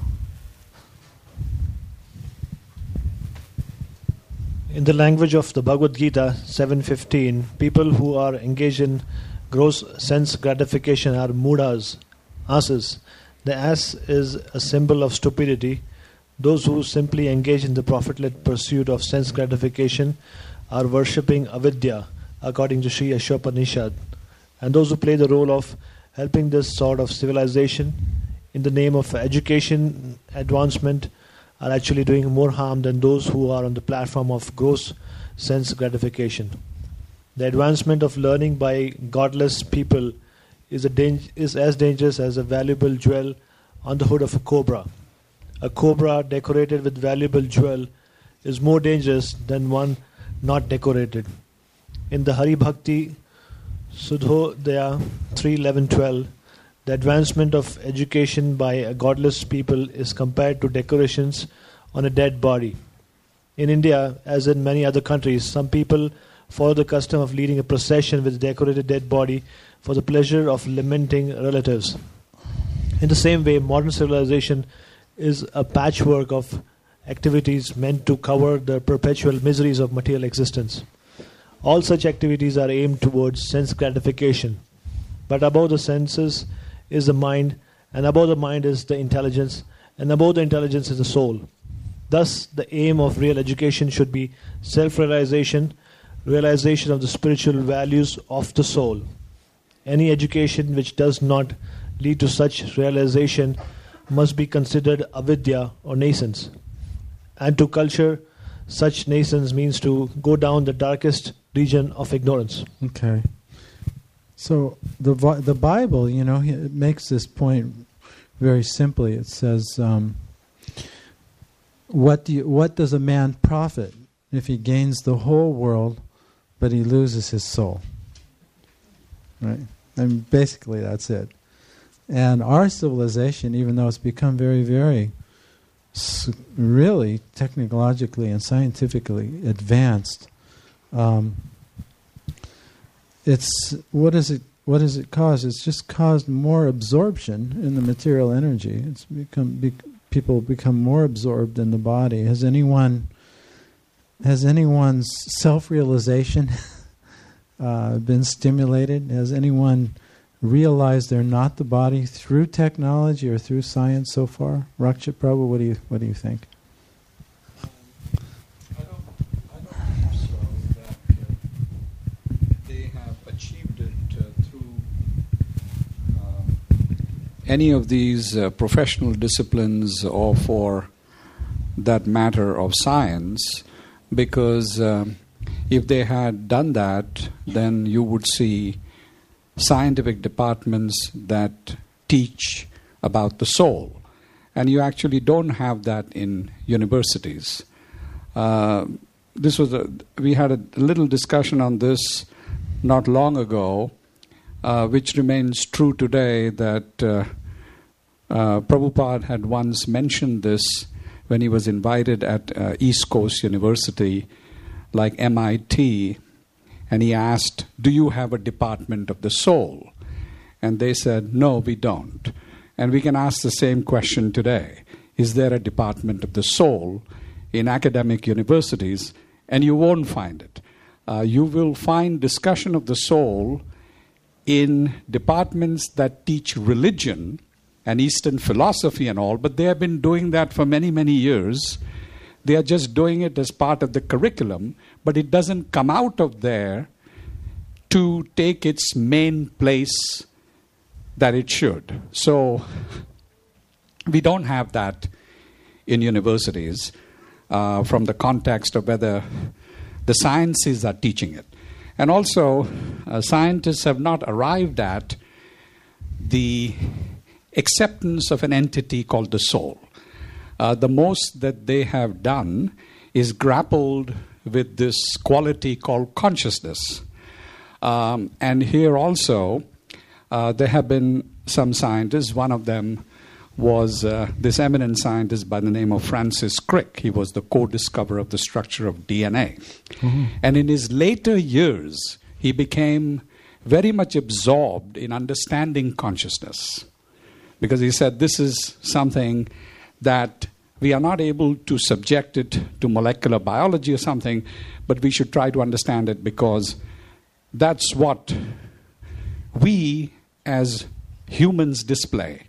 In the language of the Bhagavad Gita 7.15, people who are engaged in gross sense gratification are mudas, asses. The ass is a symbol of stupidity. Those who simply engage in the profit-led pursuit of sense gratification are worshipping avidya, according to Sri Ishopanishad. And those who play the role of helping this sort of civilization in the name of education advancement are actually doing more harm than those who are on the platform of gross sense gratification. The advancement of learning by godless people is as dangerous as a valuable jewel on the hood of a cobra. A cobra decorated with valuable jewel is more dangerous than one not decorated. In the Hari Bhakti Sudhodaya 3.11.12, the advancement of education by a godless people is compared to decorations on a dead body. In India, as in many other countries, some people follow the custom of leading a procession with a decorated dead body for the pleasure of lamenting relatives. In the same way, modern civilization is a patchwork of activities meant to cover the perpetual miseries of material existence. All such activities are aimed towards sense gratification. But above the senses is the mind, and above the mind is the intelligence, and above the intelligence is the soul. Thus, the aim of real education should be self-realization, realization of the spiritual values of the soul. Any education which does not lead to such realization must be considered avidya or nascence. And to culture such nascence means to go down the darkest region of ignorance. Okay. So the Bible, it makes this point very simply. It says, what does a man profit if he gains the whole world but he loses his soul? Right? And basically that's it. And our civilization, even though it's become very, very really technologically and scientifically advanced, what has it caused? It's just caused more absorption in the material energy. It's people become more absorbed in the body. Has anyone's self-realization been stimulated? Has anyone realized they're not the body through technology or through science so far? Rakshit Prabhu, what do you think? I don't believe so that they have achieved it through any of these professional disciplines, or for that matter of science, because if they had done that, then you would see scientific departments that teach about the soul. And you actually don't have that in universities. We had a little discussion on this not long ago, which remains true today, that Prabhupada had once mentioned this when he was invited at East Coast University, like MIT, and he asked, do you have a department of the soul? And they said, no, we don't. And we can ask the same question today. Is there a department of the soul in academic universities? And you won't find it. You will find discussion of the soul in departments that teach religion and Eastern philosophy and all, but they have been doing that for many, many years. They are just doing it as part of the curriculum, but it doesn't come out of there to take its main place that it should. So we don't have that in universities from the context of whether the sciences are teaching it. And also, scientists have not arrived at the acceptance of an entity called the soul. The most that they have done is grappled with this quality called consciousness. And here also, there have been some scientists. One of them was this eminent scientist by the name of Francis Crick. He was the co-discoverer of the structure of DNA. Mm-hmm. And in his later years, he became very much absorbed in understanding consciousness. Because he said, this is something that we are not able to subject it to molecular biology or something, but we should try to understand it, because that's what we as humans display.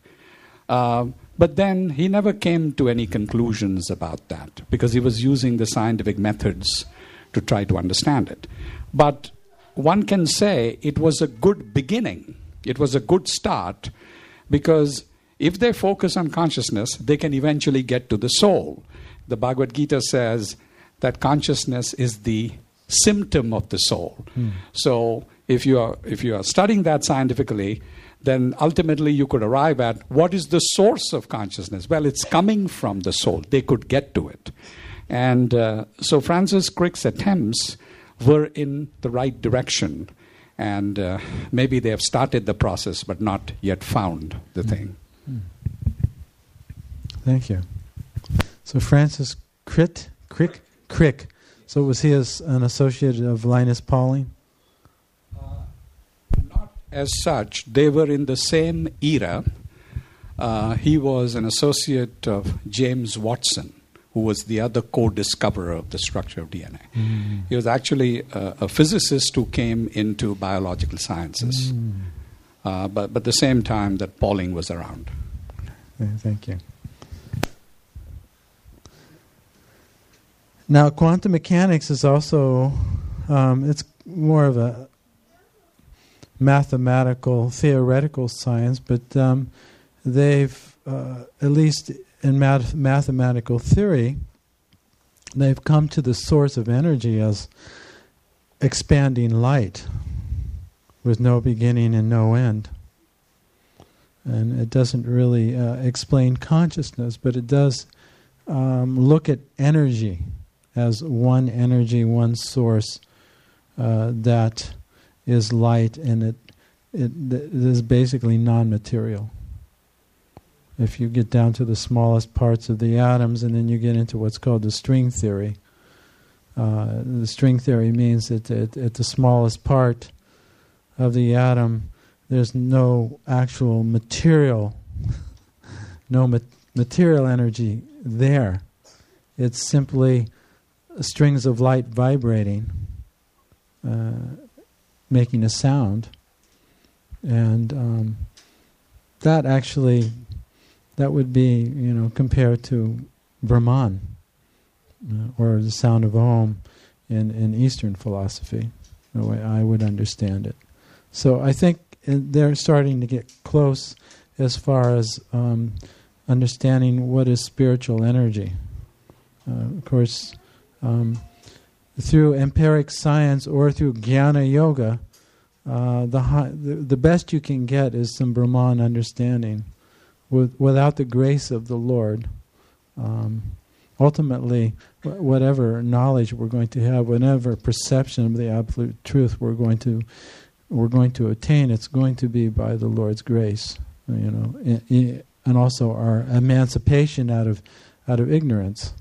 But then he never came to any conclusions about that, because he was using the scientific methods to try to understand it. But one can say it was a good beginning. It was a good start, because if they focus on consciousness, they can eventually get to the soul. The Bhagavad Gita says that consciousness is the symptom of the soul. So if you are studying that scientifically, then ultimately you could arrive at what is the source of consciousness. Well, it's coming from the soul. They could get to it. And so Francis Crick's attempts were in the right direction. And maybe they have started the process, but not yet found the thing. Thank you. So Francis Crick. So was he an associate of Linus Pauling? Not as such. They were in the same era. He was an associate of James Watson, who was the other co-discoverer of the structure of DNA. He was actually a physicist who came into biological sciences, but at the same time that Pauling was around. Thank you. Now, quantum mechanics is also, it's more of a mathematical, theoretical science, but they've, at least in mathematical theory, they've come to the source of energy as expanding light with no beginning and no end. And it doesn't really explain consciousness, but it does look at energy as one source that is light, and it is basically non-material. If you get down to the smallest parts of the atoms, and then you get into what's called the string theory. The string theory means that at the smallest part of the atom, there's no actual material, material energy there. It's simply strings of light vibrating, making a sound, and that would be, compared to Brahman, or the sound of Om in Eastern philosophy, the way I would understand it. So I think they're starting to get close as far as understanding what is spiritual energy. Of course, through empiric science or through jnana yoga, the best you can get is some Brahman understanding. Without the grace of the Lord, ultimately, whatever knowledge we're going to have, whatever perception of the absolute truth we're going to attain, it's going to be by the Lord's grace, and also our emancipation out of ignorance.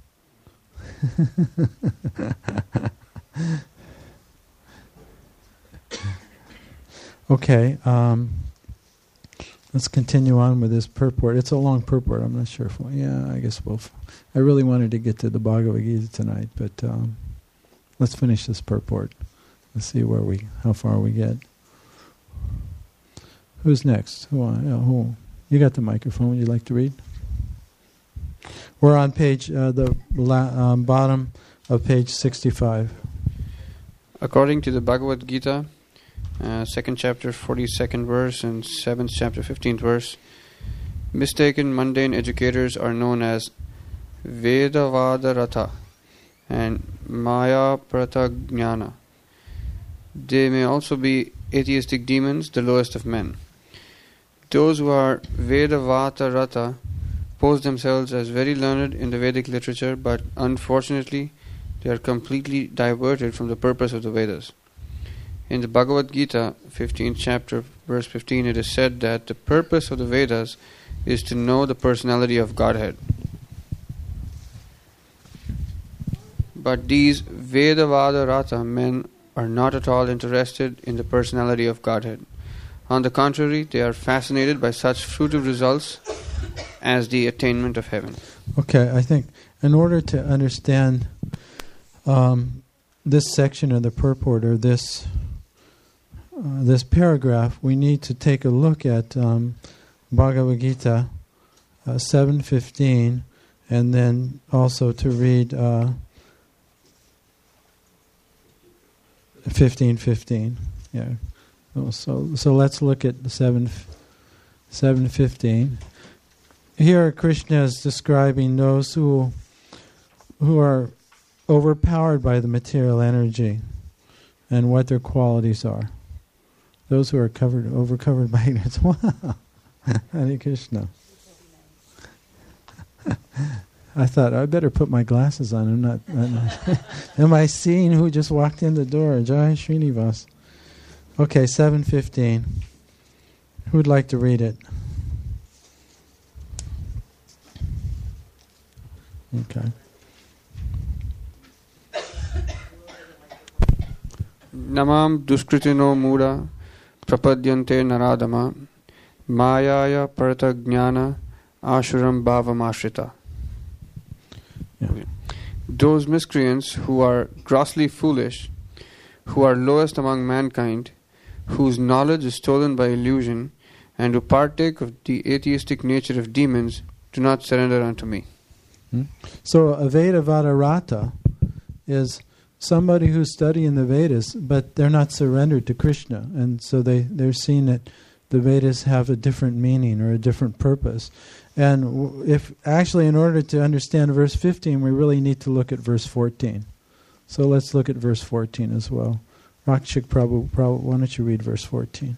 Okay, let's continue on with this purport. It's a long purport. I'm not sure if I guess I really wanted to get to the Bhagavad Gita tonight, but let's finish this purport. Let's see how far we get. Who's next? Who? You got the microphone. Would you like to read? We're on page the bottom of page 65. According to the Bhagavad Gita, 2nd chapter, 42nd verse, and 7th chapter, 15th verse, mistaken mundane educators are known as Vedavadarata and Maya Pratagnana. They may also be atheistic demons, the lowest of men. Those who are Vedavadarata pose themselves as very learned in the Vedic literature, but unfortunately they are completely diverted from the purpose of the Vedas. In the Bhagavad Gita, 15th chapter, verse 15, it is said that the purpose of the Vedas is to know the personality of Godhead. But these Vedavadarata men are not at all interested in the personality of Godhead. On the contrary, they are fascinated by such fruitive results as the attainment of heaven. Okay, I think in order to understand this section of the purport, or this paragraph, we need to take a look at Bhagavad Gita 7:15, and then also to read 15:15. Yeah. So let's look at 7:15. Here Krishna is describing those who are overpowered by the material energy and what their qualities are. Those who are overcovered by ignorance. Wow. Hare Krishna. I thought I better put my glasses on. I'm not am I seeing who just walked in the door? Jai Srinivas. Okay, 7:15. Who'd like to read it? Okay. Namam duskritino mura prapadyante naradama mayaya paratagnana ashuram bhavamashrita. Yeah. Those miscreants who are grossly foolish, who are lowest among mankind, whose knowledge is stolen by illusion, and who partake of the atheistic nature of demons do not surrender unto me. So a Vedavatarata is somebody who's studying the Vedas, but they're not surrendered to Krishna, and so they're seeing that the Vedas have a different meaning or a different purpose. And if actually, in order to understand verse 15, we really need to look at verse 14. So let's look at verse 14 as well. Rakshak Prabhu, why don't you read verse 14?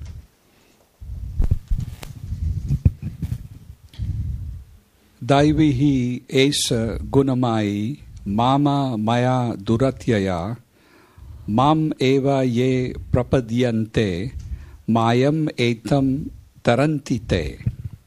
Daivihi esa gunamai mama maya duratyaya mam eva ye prapadyante mayam etam tarantite.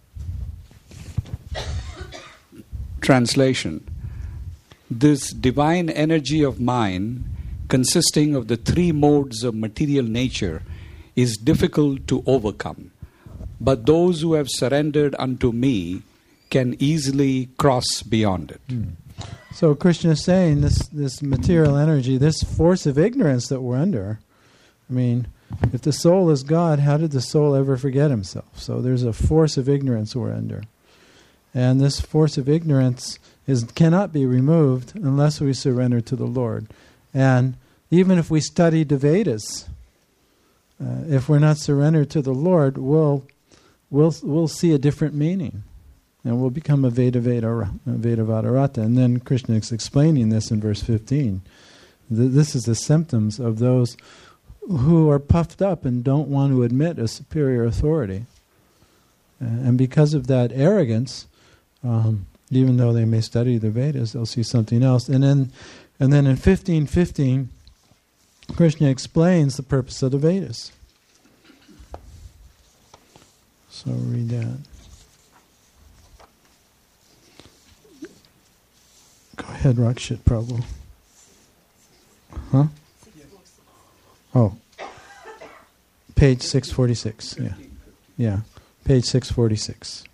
Translation. This divine energy of mine, consisting of the three modes of material nature, is difficult to overcome. But those who have surrendered unto me can easily cross beyond it. So Krishna is saying this material energy, this force of ignorance that we're under, I mean, if the soul is God, how did the soul ever forget himself? So there's a force of ignorance we're under. And this force of ignorance cannot be removed unless we surrender to the Lord. And even if we study the Vedas, if we're not surrendered to the Lord, we'll see a different meaning. And we'll become a Vedavatarata. And then Krishna is explaining this in verse 15. This is the symptoms of those who are puffed up and don't want to admit a superior authority. And because of that arrogance, even though they may study the Vedas, they'll see something else. And then in 15:15, Krishna explains the purpose of the Vedas. So read that. Go ahead, Rakshit Prabhu. Huh? Oh. Page 646. Yeah. Yeah. Page 646.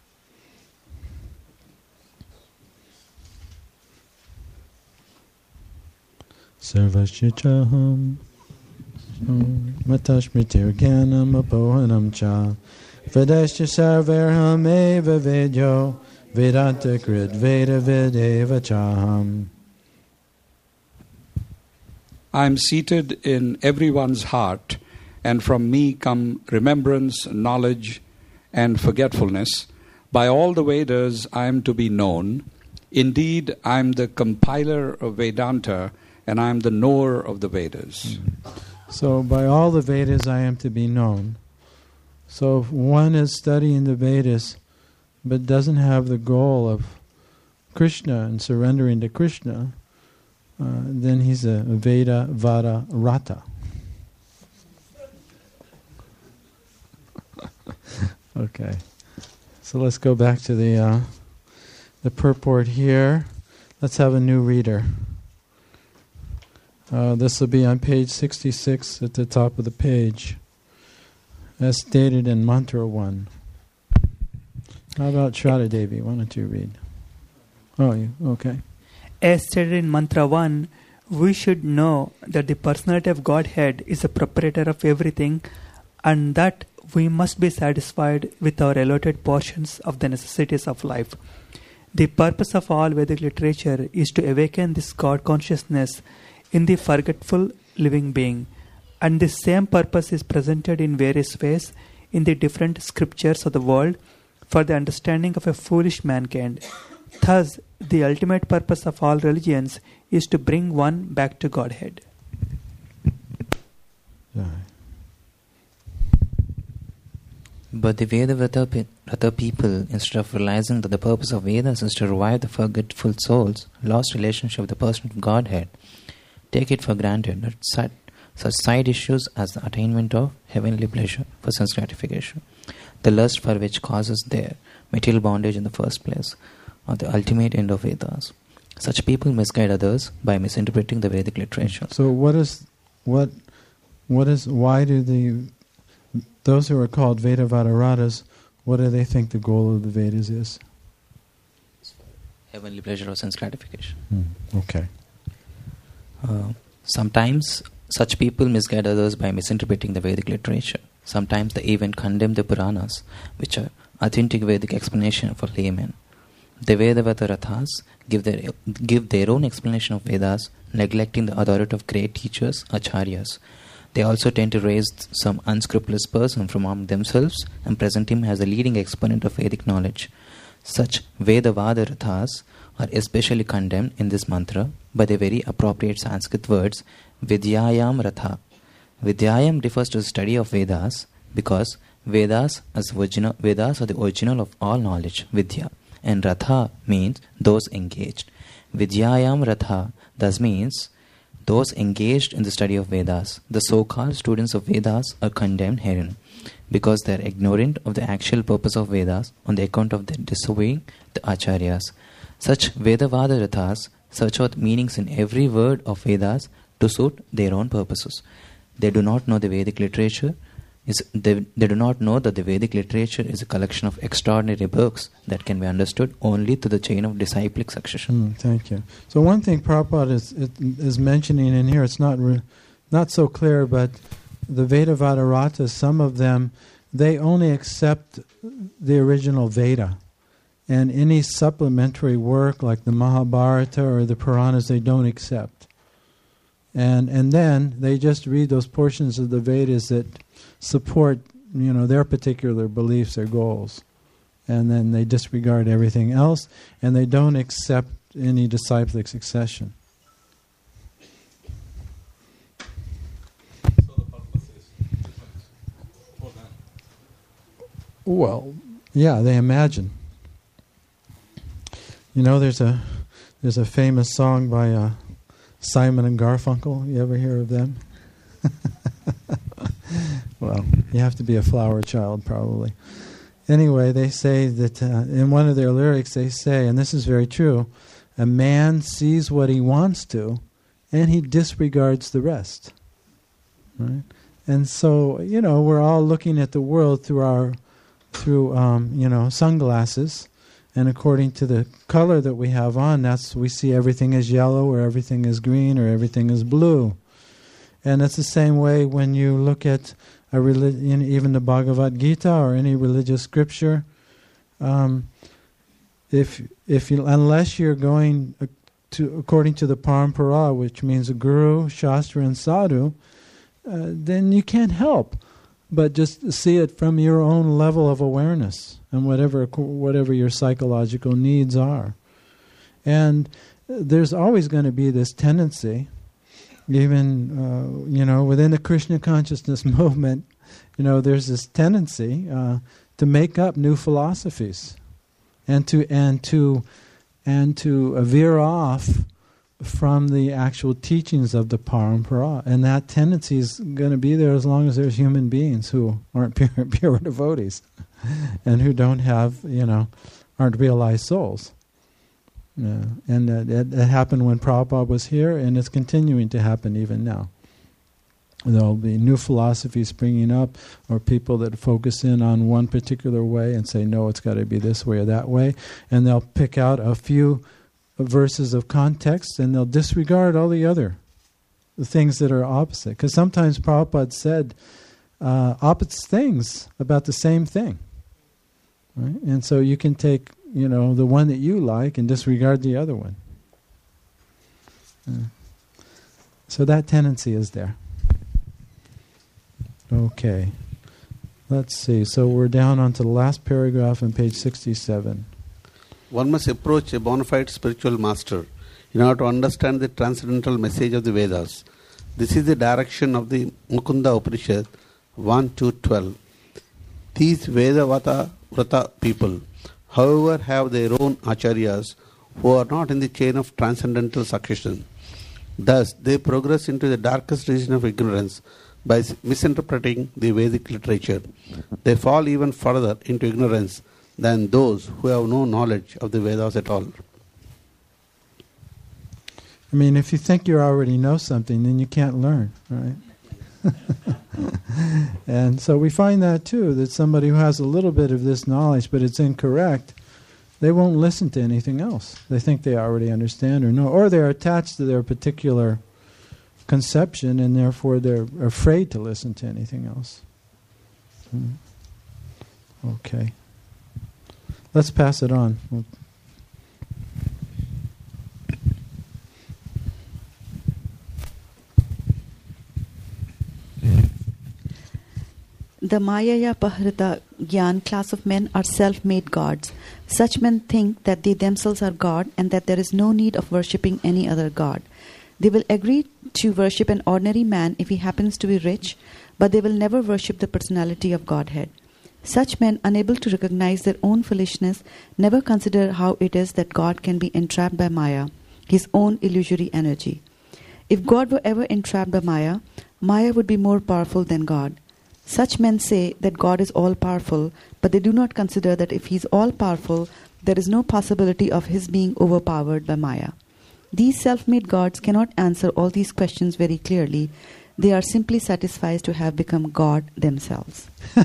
Sarvasya chaham matashmitir gyanam apohanam cha vedasya sarvarham eva vedyo vedanta krit veda vedeva chaham. I am seated in everyone's heart, and from me come remembrance, knowledge, and forgetfulness. By all the Vedas I am to be known. Indeed, I am the compiler of Vedanta, and I am the knower of the Vedas. So by all the Vedas I am to be known. So if one is studying the Vedas but doesn't have the goal of Krishna and surrendering to Krishna, then he's a Vedavatarata. Okay. So let's go back to the purport here. Let's have a new reader. This will be on page 66 at the top of the page, as stated in Mantra 1. How about Shraddha Devi? Why don't you read? Oh, you okay. As stated in Mantra 1, we should know that the personality of Godhead is the proprietor of everything, and that we must be satisfied with our allotted portions of the necessities of life. The purpose of all Vedic literature is to awaken this God consciousness in the forgetful living being, and this same purpose is presented in various ways in the different scriptures of the world for the understanding of a foolish mankind. Thus, the ultimate purpose of all religions is to bring one back to Godhead. But the Vedavata people, instead of realizing that the purpose of Vedas is to revive the forgetful souls, lost relationship with the person of Godhead, take it for granted that such side issues as the attainment of heavenly pleasure for sense gratification, the lust for which causes their material bondage in the first place, are the ultimate end of Vedas. Such people misguide others by misinterpreting the Vedic literature. So why do those who are called Vedavataratas, what do they think the goal of the Vedas is? Heavenly pleasure or sense gratification. Okay. Sometimes Such people misguide others by misinterpreting the Vedic literature. Sometimes they even condemn the Puranas, which are authentic Vedic explanation for laymen. The Vedavata Rathas give their own explanation of Vedas, neglecting the authority of great teachers, acharyas. They also tend to raise some unscrupulous person from among themselves and present him as the leading exponent of Vedic knowledge. Such Vedavada Rathas are especially condemned in this mantra by the very appropriate Sanskrit words Vidyayam Ratha. Vidyayam refers to the study of Vedas because Vedas are the original of all knowledge, Vidya, and Ratha means those engaged. Vidyayam Ratha thus means those engaged in the study of Vedas. The so-called students of Vedas are condemned herein because they are ignorant of the actual purpose of Vedas on the account of their disobeying the acharyas. Such Vedavada Rathas search out meanings in every word of Vedas to suit their own purposes. They do not know the Vedic literature. They do not know that the Vedic literature is a collection of extraordinary books that can be understood only through the chain of disciplic succession. Thank you. So one thing Prabhupada is mentioning in here, it's not so clear, but the Vedavada Rathas, some of them, they only accept the original Veda. And any supplementary work like the Mahabharata or the Puranas, they don't accept. And then they just read those portions of the Vedas that support, their particular beliefs or goals. And then they disregard everything else, and they don't accept any disciplic succession. So the purpose is different for them. Well, yeah, they imagine. There's a famous song by Simon and Garfunkel. You ever hear of them? Well, you have to be a flower child, probably. Anyway, they say that in one of their lyrics they say, and this is very true, a man sees what he wants to, and he disregards the rest. Right? And so, we're all looking at the world through sunglasses. And according to the color that we have on, we see everything as yellow, or everything is green, or everything is blue. And it's the same way when you look at even the Bhagavad Gita or any religious scripture. Unless you're going according to the Parampara, which means a guru, shastra, and sadhu, then you can't help but just see it from your own level of awareness and whatever your psychological needs are. And there's always going to be this tendency, even within the Krishna consciousness movement, there's this tendency to make up new philosophies and to veer off from the actual teachings of the Parampara. And that tendency is going to be there as long as there's human beings who aren't pure devotees and who don't have, aren't realized souls. And it happened when Prabhupada was here, and it's continuing to happen even now. There'll be new philosophies springing up, or people that focus in on one particular way and say, no, it's got to be this way or that way. And they'll pick out a few verses of context, and they'll disregard all the things that are opposite. Because sometimes Prabhupada said opposite things about the same thing. Right? And so you can take, the one that you like and disregard the other one. So that tendency is there. Okay. Let's see. So we're down onto the last paragraph on page 67. One must approach a bona fide spiritual master in order to understand the transcendental message of the Vedas. This is the direction of the Mukunda Upanishad 1-12. These Vedavata Vrata people, however, have their own acharyas who are not in the chain of transcendental succession. Thus, they progress into the darkest region of ignorance by misinterpreting the Vedic literature. They fall even further into ignorance than those who have no knowledge of the Vedas at all. I mean, if you think you already know something, then you can't learn, right? And so we find that too, that somebody who has a little bit of this knowledge but it's incorrect, they won't listen to anything else. They think they already understand or know, or they're attached to their particular conception, and therefore they're afraid to listen to anything else. Okay. Let's pass it on. The Mayaya Pahrita Gyan class of men are self-made gods. Such men think that they themselves are God and that there is no need of worshipping any other god. They will agree to worship an ordinary man if he happens to be rich, but they will never worship the personality of Godhead. Such men, unable to recognize their own foolishness, never consider how it is that God can be entrapped by Maya, his own illusory energy. If God were ever entrapped by Maya, Maya would be more powerful than God. Such men say that God is all-powerful, but they do not consider that if he is all-powerful, there is no possibility of his being overpowered by Maya. These self-made gods cannot answer all these questions very clearly. They are simply satisfied to have become God themselves.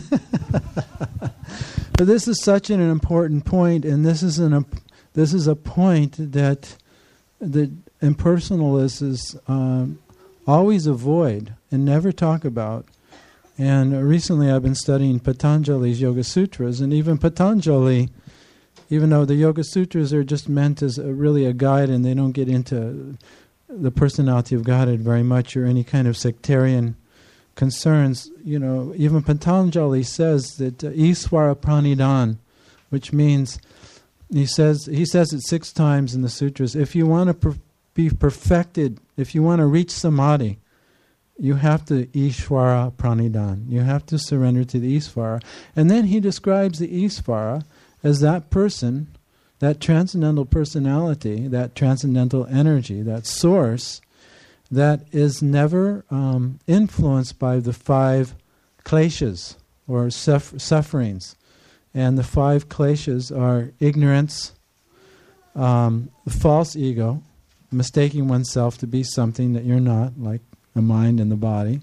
But this is such an important point, and this is a point that the impersonalists always avoid and never talk about. And recently I've been studying Patanjali's Yoga Sutras, and even Patanjali, even though the Yoga Sutras are just meant as really a guide and they don't get into the personality of Godhead very much or any kind of sectarian concerns, even Patanjali says that Iswara Pranidan, which means, he says it 6 times in the sutras, if you want to be perfected, if you want to reach samadhi, you have to Ishvara Pranidan. You have to surrender to the Ishvara. And then he describes the Ishvara as that person, that transcendental personality, that transcendental energy, that source that is never influenced by the 5 kleshas or sufferings. And the 5 kleshas are ignorance, the false ego, mistaking oneself to be something that you're not, like the mind and the body,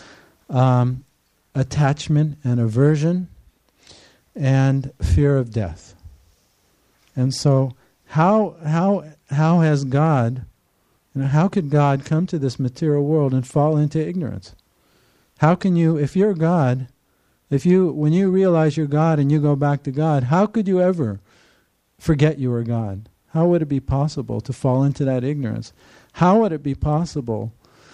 attachment and aversion, and fear of death. And so, how has God, how could God come to this material world and fall into ignorance? How can you, if you're God, when you realize you're God and you go back to God, how could you ever forget you were God? How would it be possible to fall into that ignorance? How would it be possible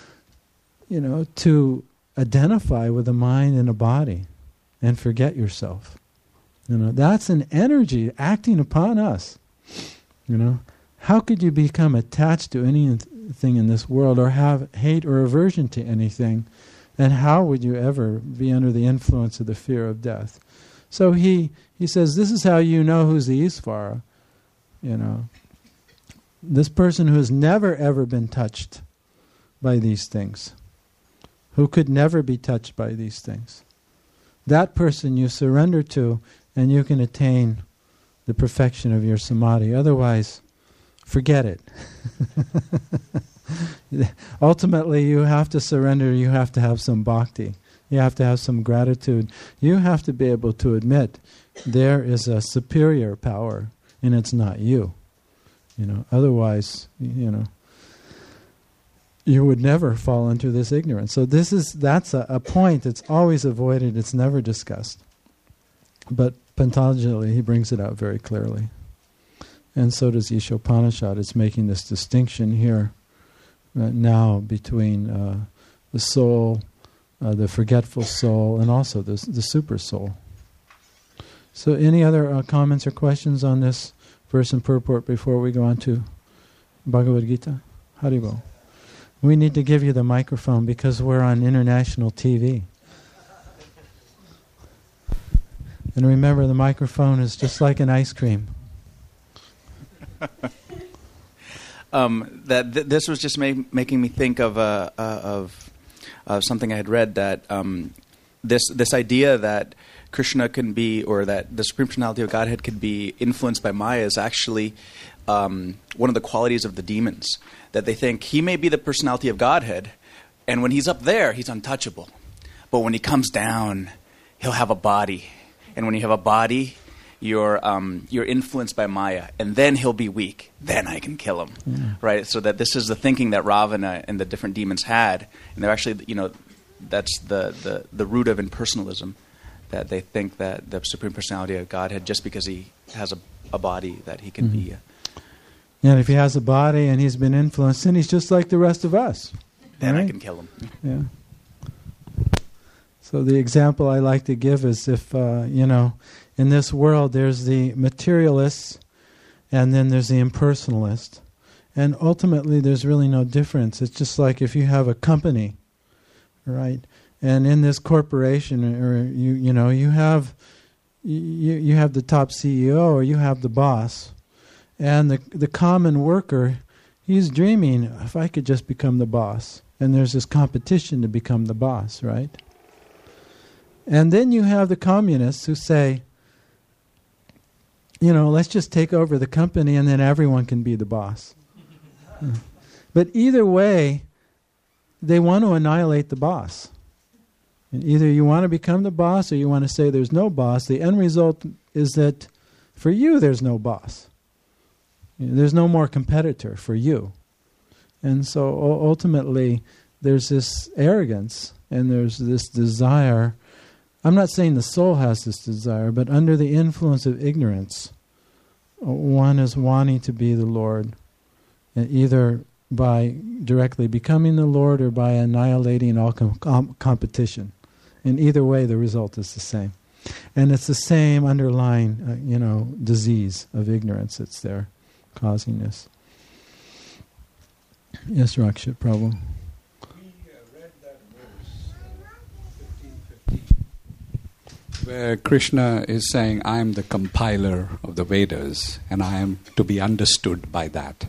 to identify with a mind and a body and forget yourself? That's an energy acting upon us. How could you become attached to anything in this world or have hate or aversion to anything? And how would you ever be under the influence of the fear of death? So he says, this is how you know who's the Isvara. This person who has never ever been touched by these things, who could never be touched by these things. That person you surrender to, and you can attain the perfection of your samadhi. Otherwise, forget it. Ultimately, you have to surrender, you have to have some bhakti. You have to have some gratitude. You have to be able to admit there is a superior power, and it's not you. Otherwise, you would never fall into this ignorance. So that's a point that's always avoided. It's never discussed. But Patanjali, he brings it out very clearly. And so does Ishopanishad. It's making this distinction here now between the soul, the forgetful soul, and also the super soul. So any other comments or questions on this verse and purport before we go on to Bhagavad Gita? Haribol. We need to give you the microphone because we're on international TV. And remember, the microphone is just like an ice cream. This was just making me think of something I had read, that this idea that Krishna can be, or that the Supreme Personality of Godhead can be influenced by Maya is actually one of the qualities of the demons. That they think he may be the personality of Godhead, and when he's up there, he's untouchable. But when he comes down, he'll have a body. And when you have a body, you're influenced by Maya, and then he'll be weak. Then I can kill him, right? So that this is the thinking that Ravana and the different demons had, and they're actually, that's the root of impersonalism, that they think that the Supreme Personality of Godhead, just because he has a body, that he can be. And if he has a body and he's been influenced, then he's just like the rest of us. Then right? I can kill him. Yeah. So the example I like to give is if, in this world there's the materialist and then there's the impersonalist. And ultimately there's really no difference. It's just like if you have a company, right? And in this corporation, or you have the top CEO or you have the boss. And the common worker, he's dreaming, if I could just become the boss. And there's this competition to become the boss, right? And then you have the communists who say, let's just take over the company and then everyone can be the boss. But either way, they want to annihilate the boss. And either you want to become the boss or you want to say there's no boss. The end result is that for you there's no boss. There's no more competitor for you. And so ultimately there's this arrogance and there's this desire. I'm not saying the soul has this desire, but under the influence of ignorance, one is wanting to be the Lord, either by directly becoming the Lord or by annihilating all competition. In either way, the result is the same. And it's the same underlying, disease of ignorance that's there causing this. Yes, Rakshit Prabhu. Read that verse, 15:15, where Krishna is saying, I am the compiler of the Vedas, and I am to be understood by that.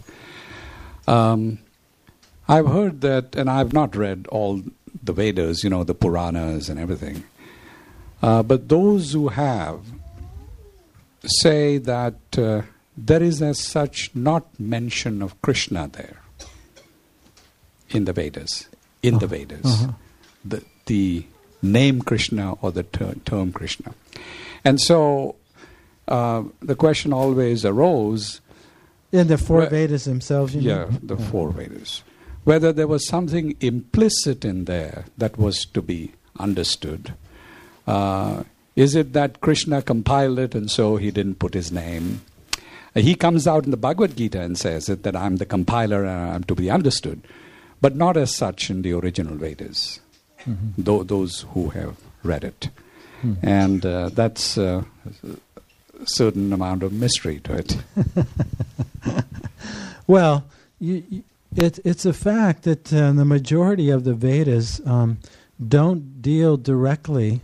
I've heard that, and I've not read all the Vedas, the Puranas and everything. But those who have say that there is as such not mention of Krishna there in the Vedas. The name Krishna or the term Krishna. And so the question always arose. In the four Vedas themselves, the four Vedas. Whether there was something implicit in there that was to be understood. Is it that Krishna compiled it and so he didn't put his name? He comes out in the Bhagavad Gita and says that I'm the compiler and I'm to be understood. But not as such in the original Vedas, those who have read it. And that's a certain amount of mystery to it. Well, it's a fact that the majority of the Vedas don't deal directly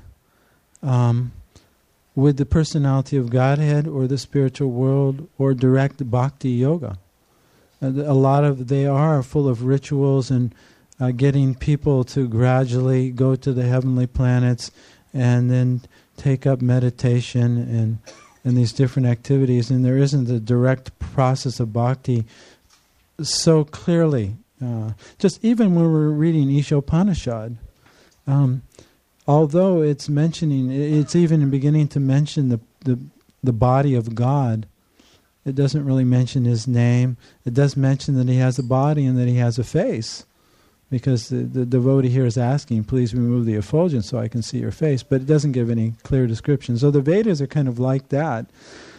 with the personality of Godhead or the spiritual world or direct bhakti yoga. A lot of they are full of rituals and getting people to gradually go to the heavenly planets and then take up meditation and these different activities. And there isn't a direct process of bhakti so clearly. Just even when we're reading Ishopanishad, although it's even beginning to mention the body of God, it doesn't really mention his name. It does mention that he has a body and that he has a face, because the devotee here is asking, please remove the effulgence so I can see your face, but it doesn't give any clear description. So the Vedas are kind of like that.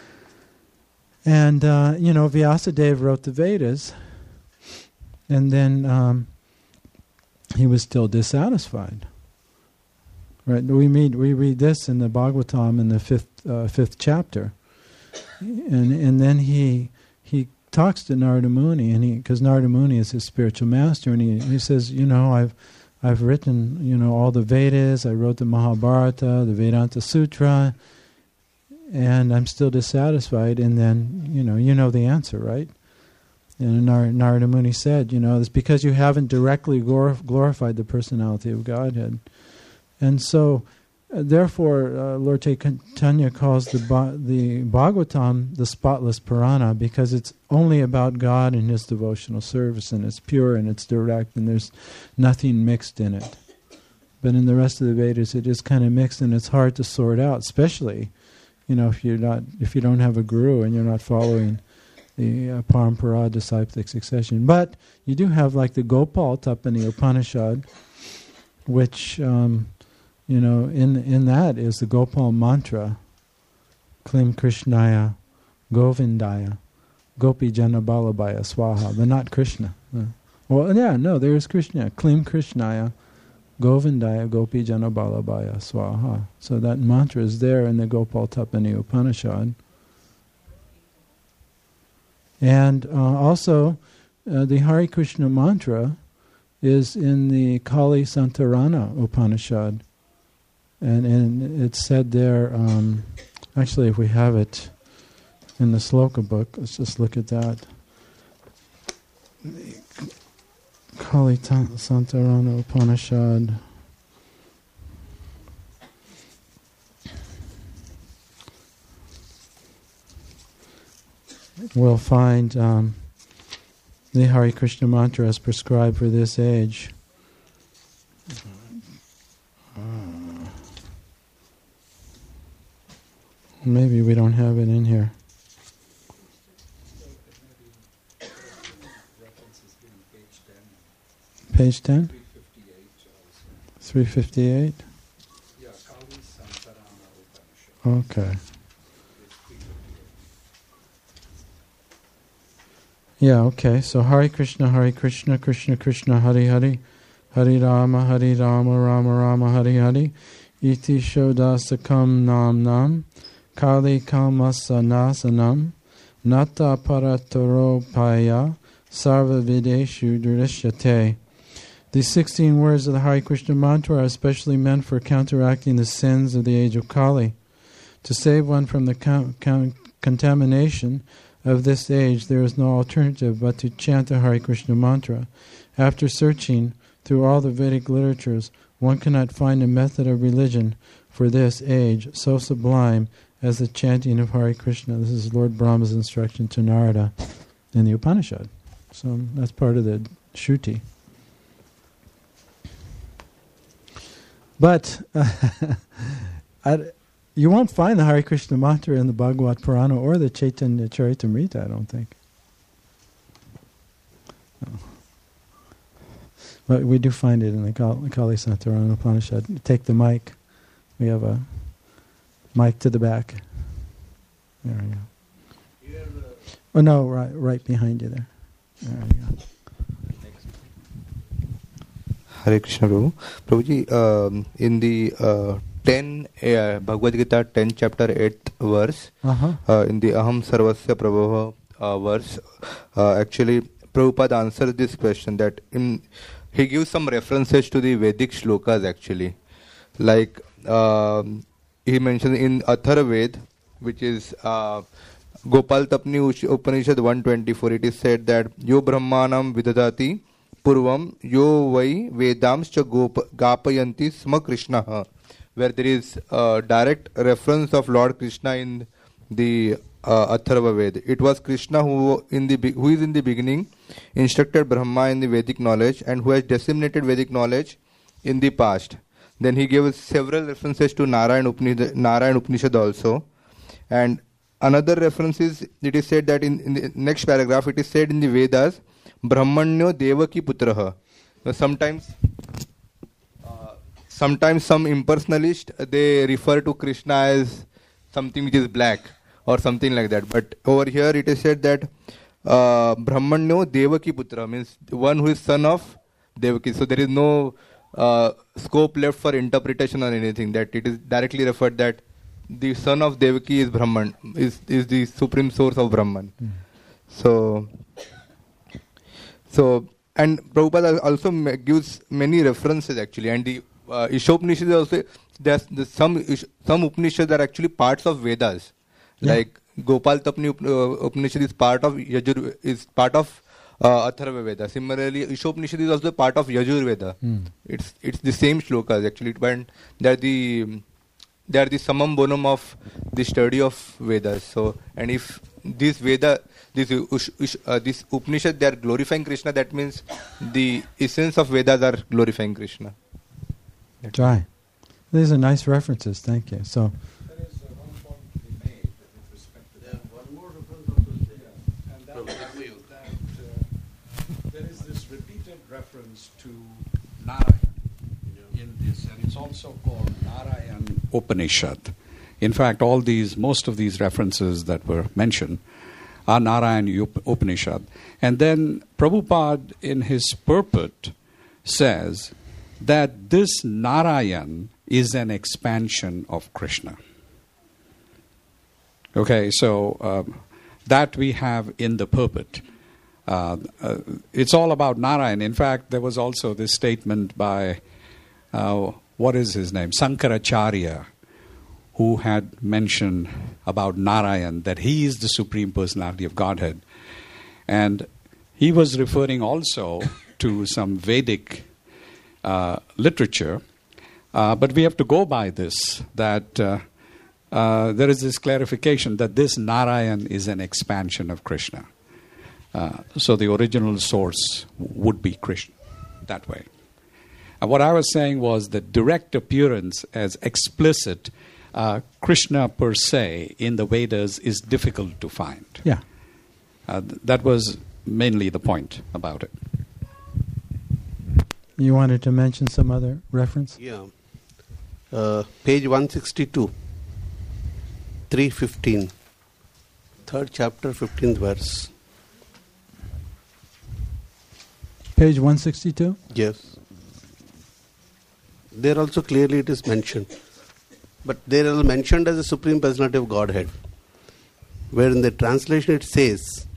And, Vyasadeva wrote the Vedas, and then he was still dissatisfied. Right? We read this in the Bhagavatam in the fifth chapter. And then he talks to Narada Muni, and because Narada Muni is his spiritual master, and he says, I've written all the Vedas, I wrote the Mahabharata, the Vedanta Sutra, and I'm still dissatisfied. And then you know the answer, right? And Narada Muni said, it's because you haven't directly glorified the personality of Godhead. And so, therefore, Lord Chaitanya calls the Bhagavatam the spotless Purana, because it's only about God and His devotional service, and it's pure and it's direct, and there's nothing mixed in it. But in the rest of the Vedas, it is kind of mixed, and it's hard to sort out, especially if you don't have a guru and you're not following the parampara, disciplic succession. But you do have like the Gopal Tapani Upanishad, which in that is the Gopal mantra, Klim Krishnaya Govindaya Gopi Jana Balabhaya Swaha, but not Krishna. There is Krishna. Klim Krishnaya Govindaya Gopi Jana Balabhaya Swaha. So that mantra is there in the Gopal Tapani Upanishad. And also, the Hare Krishna mantra is in the Kali Santarana Upanishad. And it's said there, actually if we have it in the sloka book, let's just look at that. Kali Santarana Upanishad. We'll find the Hare Krishna mantra as prescribed for this age. Maybe we don't have it in here. Page 10? 358? Yeah, Kali Santarana Upanishad. Okay. Yeah, okay. So Hare Krishna, Krishna Krishna, Hare Hare, Hare Rama, Rama Rama, Hare Hare, Iti Shodasakam Nam, Kali Kalmasanasanam, Nata Paratoropaya, Sarva Videshu Drishyate. These 16 words of the Hare Krishna mantra are especially meant for counteracting the sins of the age of Kali. To save one from the contamination of this age, there is no alternative but to chant the Hare Krishna mantra. After searching through all the Vedic literatures, one cannot find a method of religion for this age so sublime as the chanting of Hare Krishna. This is Lord Brahma's instruction to Narada in the Upanishad. So that's part of the Shruti. But you won't find the Hare Krishna mantra in the Bhagavad Purana or the Chaitanya Charitamrita, I don't think. No. But we do find it in the Kali Santarana Upanishad. Take the mic. We have a mic to the back. There we go. Oh no, right behind you there. There we go. Hare Krishna Prabhu. Prabhuji, in the 10 Bhagavad Gita 10 chapter 8th verse, in the Aham Sarvasya Prabhava verse, actually Prabhupada answers this question that he gives some references to the Vedic shlokas actually. Like he mentioned in Atharvaved, which is Gopal Tapani Upanishad 124, it is said that Yo Brahmanam Vidadati Purvam Yo Vai Vedamscha Gapayanti Sma Krishna, where there is a direct reference of Lord Krishna in the Atharvaved. It was Krishna who is in the beginning instructed Brahma in the Vedic knowledge and who has disseminated Vedic knowledge in the past. Then he gave several references to Narayan Upanishad also. And another reference is, it is said that in the next paragraph, it is said in the Vedas, Brahmanyo Devaki Putraha. Sometimes some impersonalists, they refer to Krishna as something which is black or something like that. But over here it is said that Brahmanyo Devaki Putra means one who is son of Devaki. So there is no scope left for interpretation or anything, that it is directly referred that the son of Devaki is Brahman, is the supreme source of Brahman. So and Prabhupada also gives many references actually, and the Ishopanishads also, there's some Upanishads are actually parts of Vedas. Yeah. Like Gopal Tapani Upanishad is part of Atharva Veda. Similarly, Ishopanishad is also part of Yajur Veda. It's the same shlokas actually, but they are the summum bonum of the study of Vedas. So, and if this Upanishad, they are glorifying Krishna, that means the essence of Vedas are glorifying Krishna. Right. These are nice references. Thank you. So, there is one point he reference to Narayan in this, and it's also called Narayan Upanishad. In fact, most of these references that were mentioned are Narayan Upanishad. And then Prabhupada, in his purport, says that this Narayan is an expansion of Krishna. Okay, so that we have in the purport. It's all about Narayan. In fact, there was also this statement by, what is his name? Sankaracharya, who had mentioned about Narayan, that he is the Supreme Personality of Godhead. And he was referring also to some Vedic literature. But we have to go by this, that there is this clarification that this Narayan is an expansion of Krishna. So the original source would be Krishna, that way. And what I was saying was that direct appearance as explicit Krishna per se in the Vedas is difficult to find. Yeah. That was mainly the point about it. You wanted to mention some other reference? Yeah. Page 162, 315, 3rd chapter, 15th verse. Page 162? Yes. There also clearly it is mentioned. But they are mentioned as the Supreme Personality of Godhead. Where in the translation it says,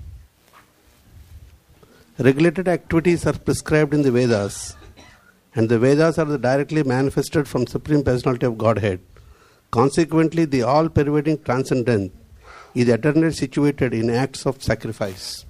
regulated activities are prescribed in the Vedas, and the Vedas are directly manifested from Supreme Personality of Godhead. Consequently, the all-pervading transcendent is eternally situated in acts of sacrifice.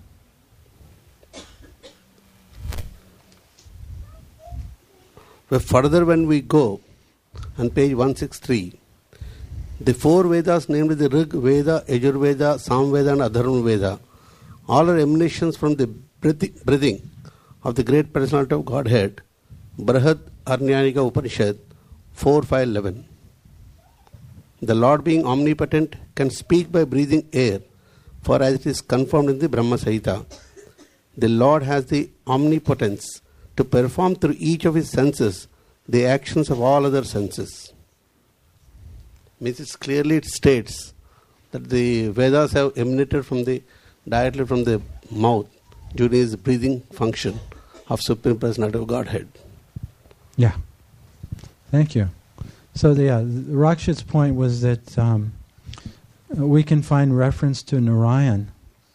But further when we go, on page 163, the 4 Vedas, namely the Rig Veda, Yajur Veda, Samveda and Atharvana Veda, all are emanations from the breathing of the great personality of Godhead, Brahad Arnyanika Upanishad 4.5.11. The Lord being omnipotent can speak by breathing air, for as it is confirmed in the Brahma Samhita, the Lord has the omnipotence to perform through each of his senses the actions of all other senses. Means it states that the Vedas have emanated directly from the mouth during his breathing function of Supreme Personality of Godhead. Yeah. Thank you. So Rakshit's point was that we can find reference to Narayan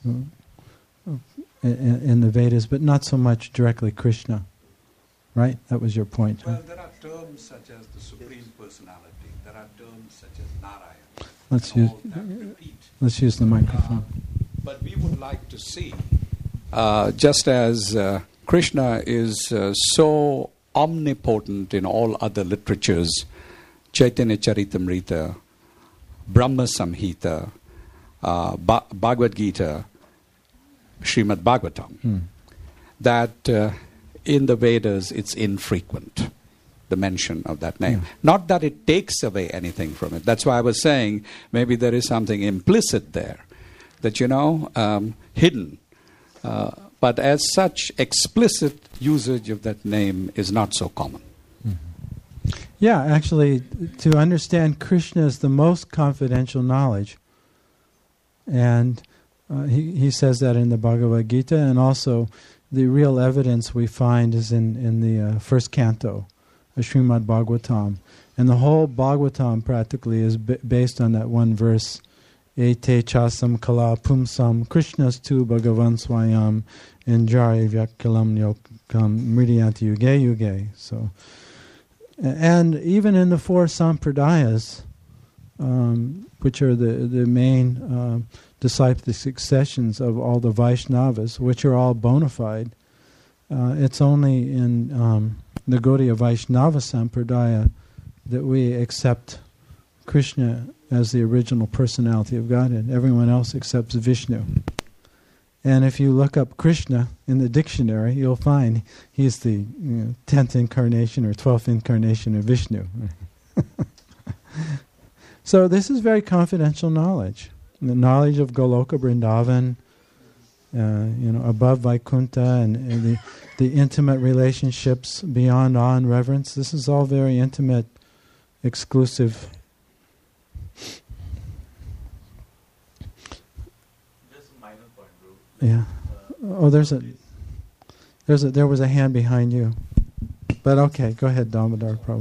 in the Vedas, but not so much directly Krishna. Right? That was your point. Well, there are terms such as the Supreme Personality. There are terms such as Narayan. Let's use the microphone. But we would like to see, just as Krishna is so omnipotent in all other literatures, Chaitanya Charitamrita, Brahma Samhita, Bhagavad Gita, Srimad Bhagavatam, that in the Vedas it's infrequent, the mention of that name. Not that it takes away anything from it. That's why I was saying maybe there is something implicit there, that, hidden. But as such, explicit usage of that name is not so common. Yeah, actually, to understand Krishna is the most confidential knowledge. And he says that in the Bhagavad Gita, and also the real evidence we find is in the first canto of Srimad Bhagavatam. And the whole Bhagavatam practically is based on that one verse, Ete chasam kala pumsam Krishnas tu bhagavan swayam enjari vyakalam yokam mridyanti yuge yuge. So, and even in the 4 sampradayas, which are the main disciplic successions of all the Vaishnavas, which are all bona fide, it's only in the Gaudiya Vaishnava Sampradaya that we accept Krishna as the original personality of Godhead. Everyone else accepts Vishnu. And if you look up Krishna in the dictionary, you'll find he's the 10th incarnation or 12th incarnation of Vishnu. So this is very confidential knowledge. The knowledge of Goloka Vrindavan, above Vaikuntha, and the intimate relationships beyond awe and reverence. This is all very intimate, exclusive. Just a minor point, bro. Yeah. Oh, there was a hand behind you. But okay, go ahead, Damodar Prabhu.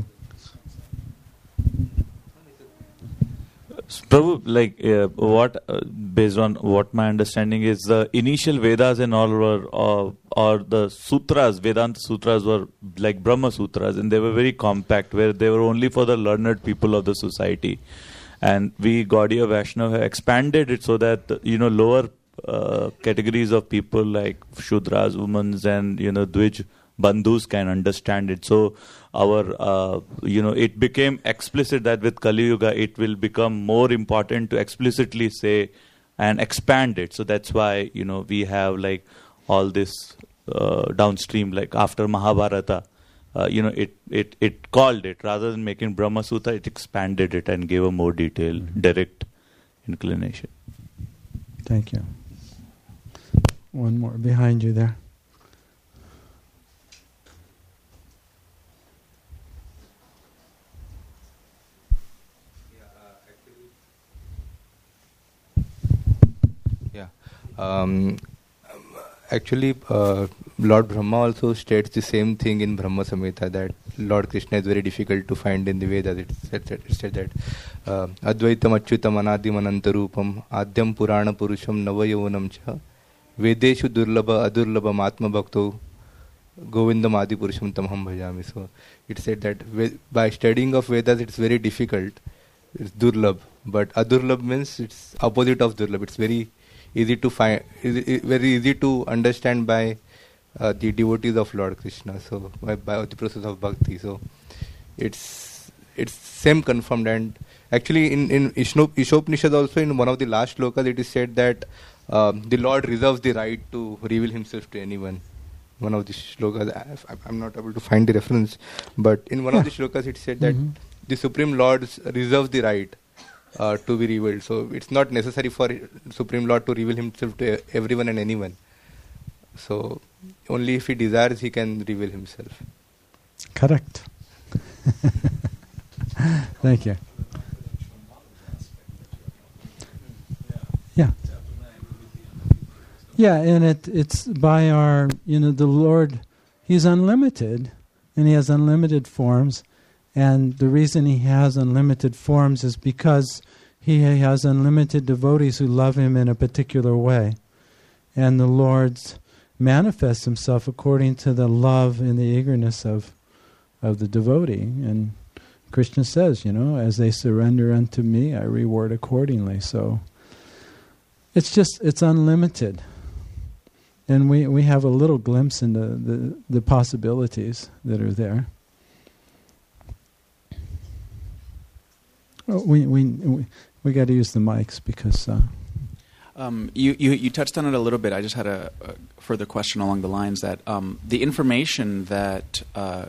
Prabhu, based on what my understanding is, the initial Vedas and all were, or the sutras, Vedanta sutras were like Brahma sutras, and they were very compact, where they were only for the learned people of the society. And we, Gaudiya Vaishnava, expanded it so that, lower categories of people like Shudras, women, and, Dvij Bandhus can understand it. So our, it became explicit that with Kali Yuga it will become more important to explicitly say and expand it. So that's why, we have like all this downstream, like after Mahabharata, it called it, rather than making Brahma Sutra, it expanded it and gave a more detailed, direct inclination. Thank you. One more behind you there. Actually, Lord Brahma also states the same thing in Brahma Samhita, that Lord Krishna is very difficult to find in the Vedas. It said that Advaitam Achyutam Anadim Anantarupam Adyam Purana Purusham Navayavanam Cha Vedeshu Durlabha Adurlabham Atma Bhakto Govindam Adi Purusham Tamham Bhajami. So it said that by studying of Vedas it's very difficult. It's Durlabh. But Adurlabh means it's opposite of Durlabh. It's very easy to find, very easy to understand by the devotees of Lord Krishna. So by the process of bhakti. So it's same confirmed. And actually in Ishopanishad also, in one of the last shlokas, it is said that the Lord reserves the right to reveal himself to anyone. One of the shlokas, I'm not able to find the reference, but in one of the shlokas it said that the Supreme Lord reserves the right to be revealed. So it's not necessary for Supreme Lord to reveal himself to everyone and anyone. So only if he desires, he can reveal himself. Correct. Thank you. Yeah. Yeah, and it's by our, the Lord, He's unlimited, and He has unlimited forms. And the reason He has unlimited forms is because He has unlimited devotees who love Him in a particular way. And the Lord manifests Himself according to the love and the eagerness of the devotee. And Krishna says, as they surrender unto me, I reward accordingly. So it's unlimited. And we have a little glimpse into the possibilities that are there. We got to use the mics because you touched on it a little bit. I just had a further question along the lines that the information that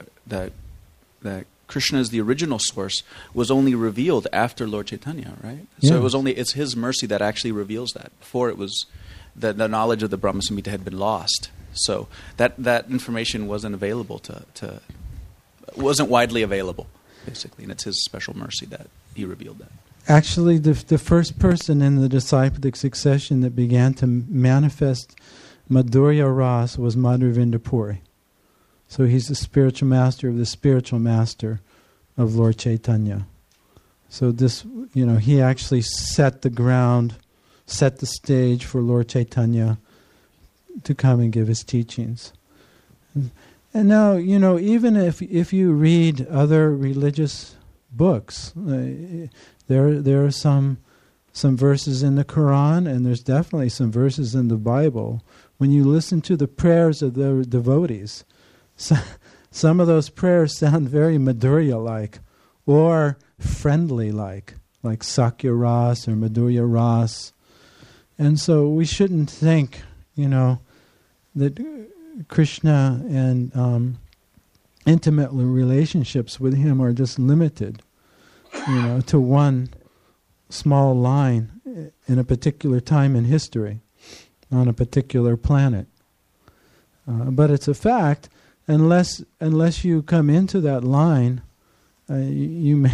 Krishna is the original source was only revealed after Lord Chaitanya, right? Yeah. So it's His mercy that actually reveals that. Before it was the knowledge of the Brahma Samhita had been lost. So that information wasn't available wasn't widely available, basically, and it's His special mercy that He revealed that. Actually, the first person in the disciplic succession that began to manifest Madhurya Ras was Madhurvinda Puri. So he's the spiritual master of the spiritual master of Lord Chaitanya. So this, he actually set the ground, set the stage for Lord Chaitanya to come and give his teachings. And now, even if you read other religious books, there are some verses in the Quran, and there's definitely some verses in the Bible. When you listen to the prayers of the devotees, some of those prayers sound very Madhurya-like or friendly-like, like Sakya Ras or Madhurya Ras. And so we shouldn't think, that Krishna and intimate relationships with Him are just limited, to one small line in a particular time in history on a particular planet. But it's a fact. Unless you come into that line, you may.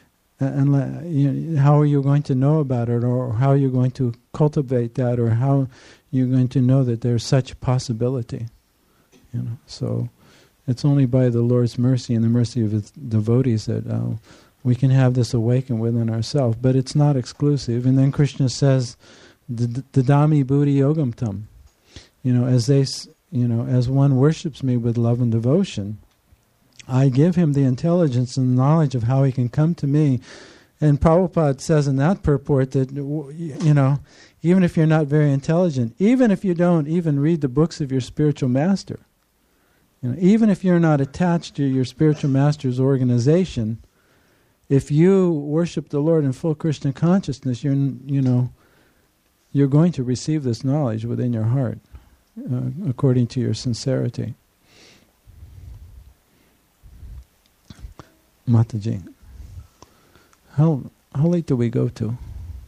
How are you going to know about it, or how are you going to cultivate that, or how you're going to know that there's such a possibility? So it's only by the Lord's mercy and the mercy of His devotees that we can have this awakened within ourselves. But it's not exclusive. And then Krishna says, "Dadami buddhi yogam tam." As one worships me with love and devotion, I give him the intelligence and the knowledge of how he can come to me. And Prabhupada says in that purport that, even if you're not very intelligent, even if you don't even read the books of your spiritual master, even if you're not attached to your spiritual master's organization, if you worship the Lord in full Krishna consciousness, you're going to receive this knowledge within your heart, according to your sincerity. Mataji, how late do we go to?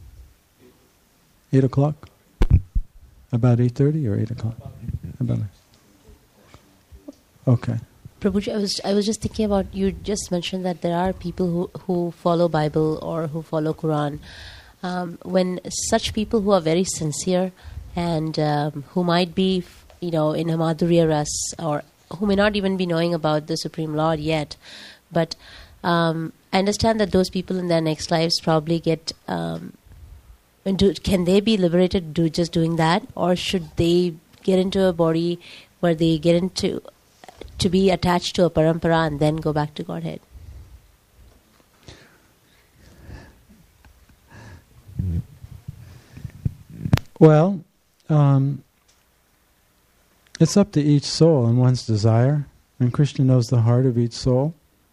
8 o'clock? About 8:30 or 8 o'clock? About. Okay. Prabhuji, I was just thinking about, you just mentioned that there are people who follow Bible or who follow Quran. When such people who are very sincere and who might be, in a Madhurya Ras, or who may not even be knowing about the Supreme Lord yet, but I understand that those people in their next lives probably get... can they be liberated just doing that? Or should they get into a body where they get into... to be attached to a parampara and then go back to Godhead? Well, it's up to each soul and one's desire. And Krishna knows the heart of each soul.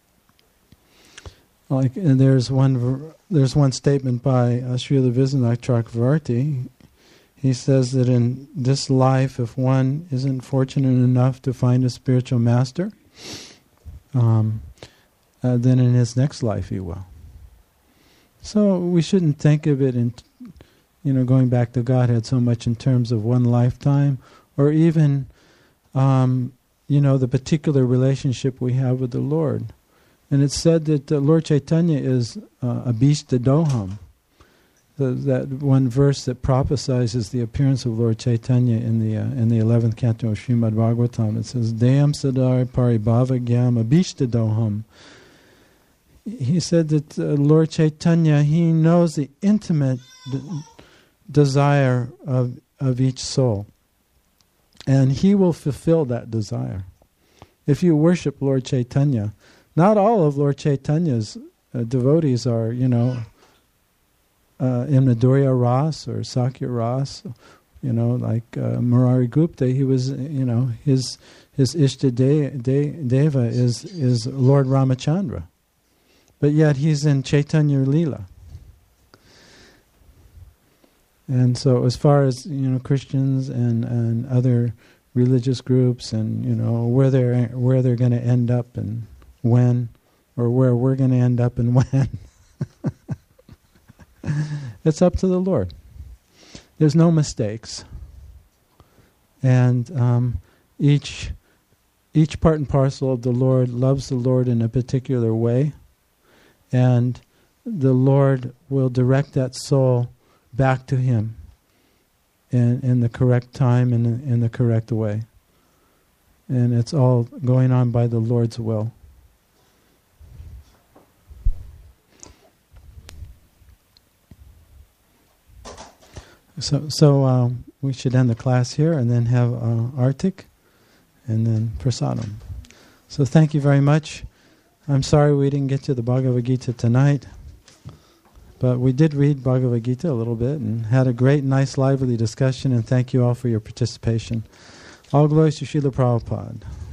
And there's one statement by Srila Vishwanath Chakravarti. He says that in this life, if one isn't fortunate enough to find a spiritual master, then in his next life he will. So we shouldn't think of it in, going back to Godhead so much in terms of one lifetime, or even, the particular relationship we have with the Lord. And it's said that Lord Chaitanya is Abhishta Doham. That one verse that prophesizes the appearance of Lord Chaitanya in the 11th canto of Srimad Bhagavatam. It says, Deyam Sadar Paribhavagyam Abhishta Doham. He said that Lord Chaitanya, he knows the intimate desire of each soul. And he will fulfill that desire. If you worship Lord Chaitanya, not all of Lord Chaitanya's devotees are, in Madhurya Ras or Sakya Ras, like Murari Gupta. He was, his Ishta Deva is Lord Ramachandra. But yet he's in Chaitanya Leela. And so as far as, Christians and other religious groups and, where they're going to end up and when, or where we're going to end up and when, it's up to the Lord. There's no mistakes. And each part and parcel of the Lord loves the Lord in a particular way, and the Lord will direct that soul back to Him in the correct time and in the correct way. And it's all going on by the Lord's will. So we should end the class here and then have Artik and then Prasadam. So thank you very much. I'm sorry we didn't get to the Bhagavad Gita tonight, but we did read Bhagavad Gita a little bit and had a great, nice, lively discussion, and thank you all for your participation. All glories to Srila Prabhupada.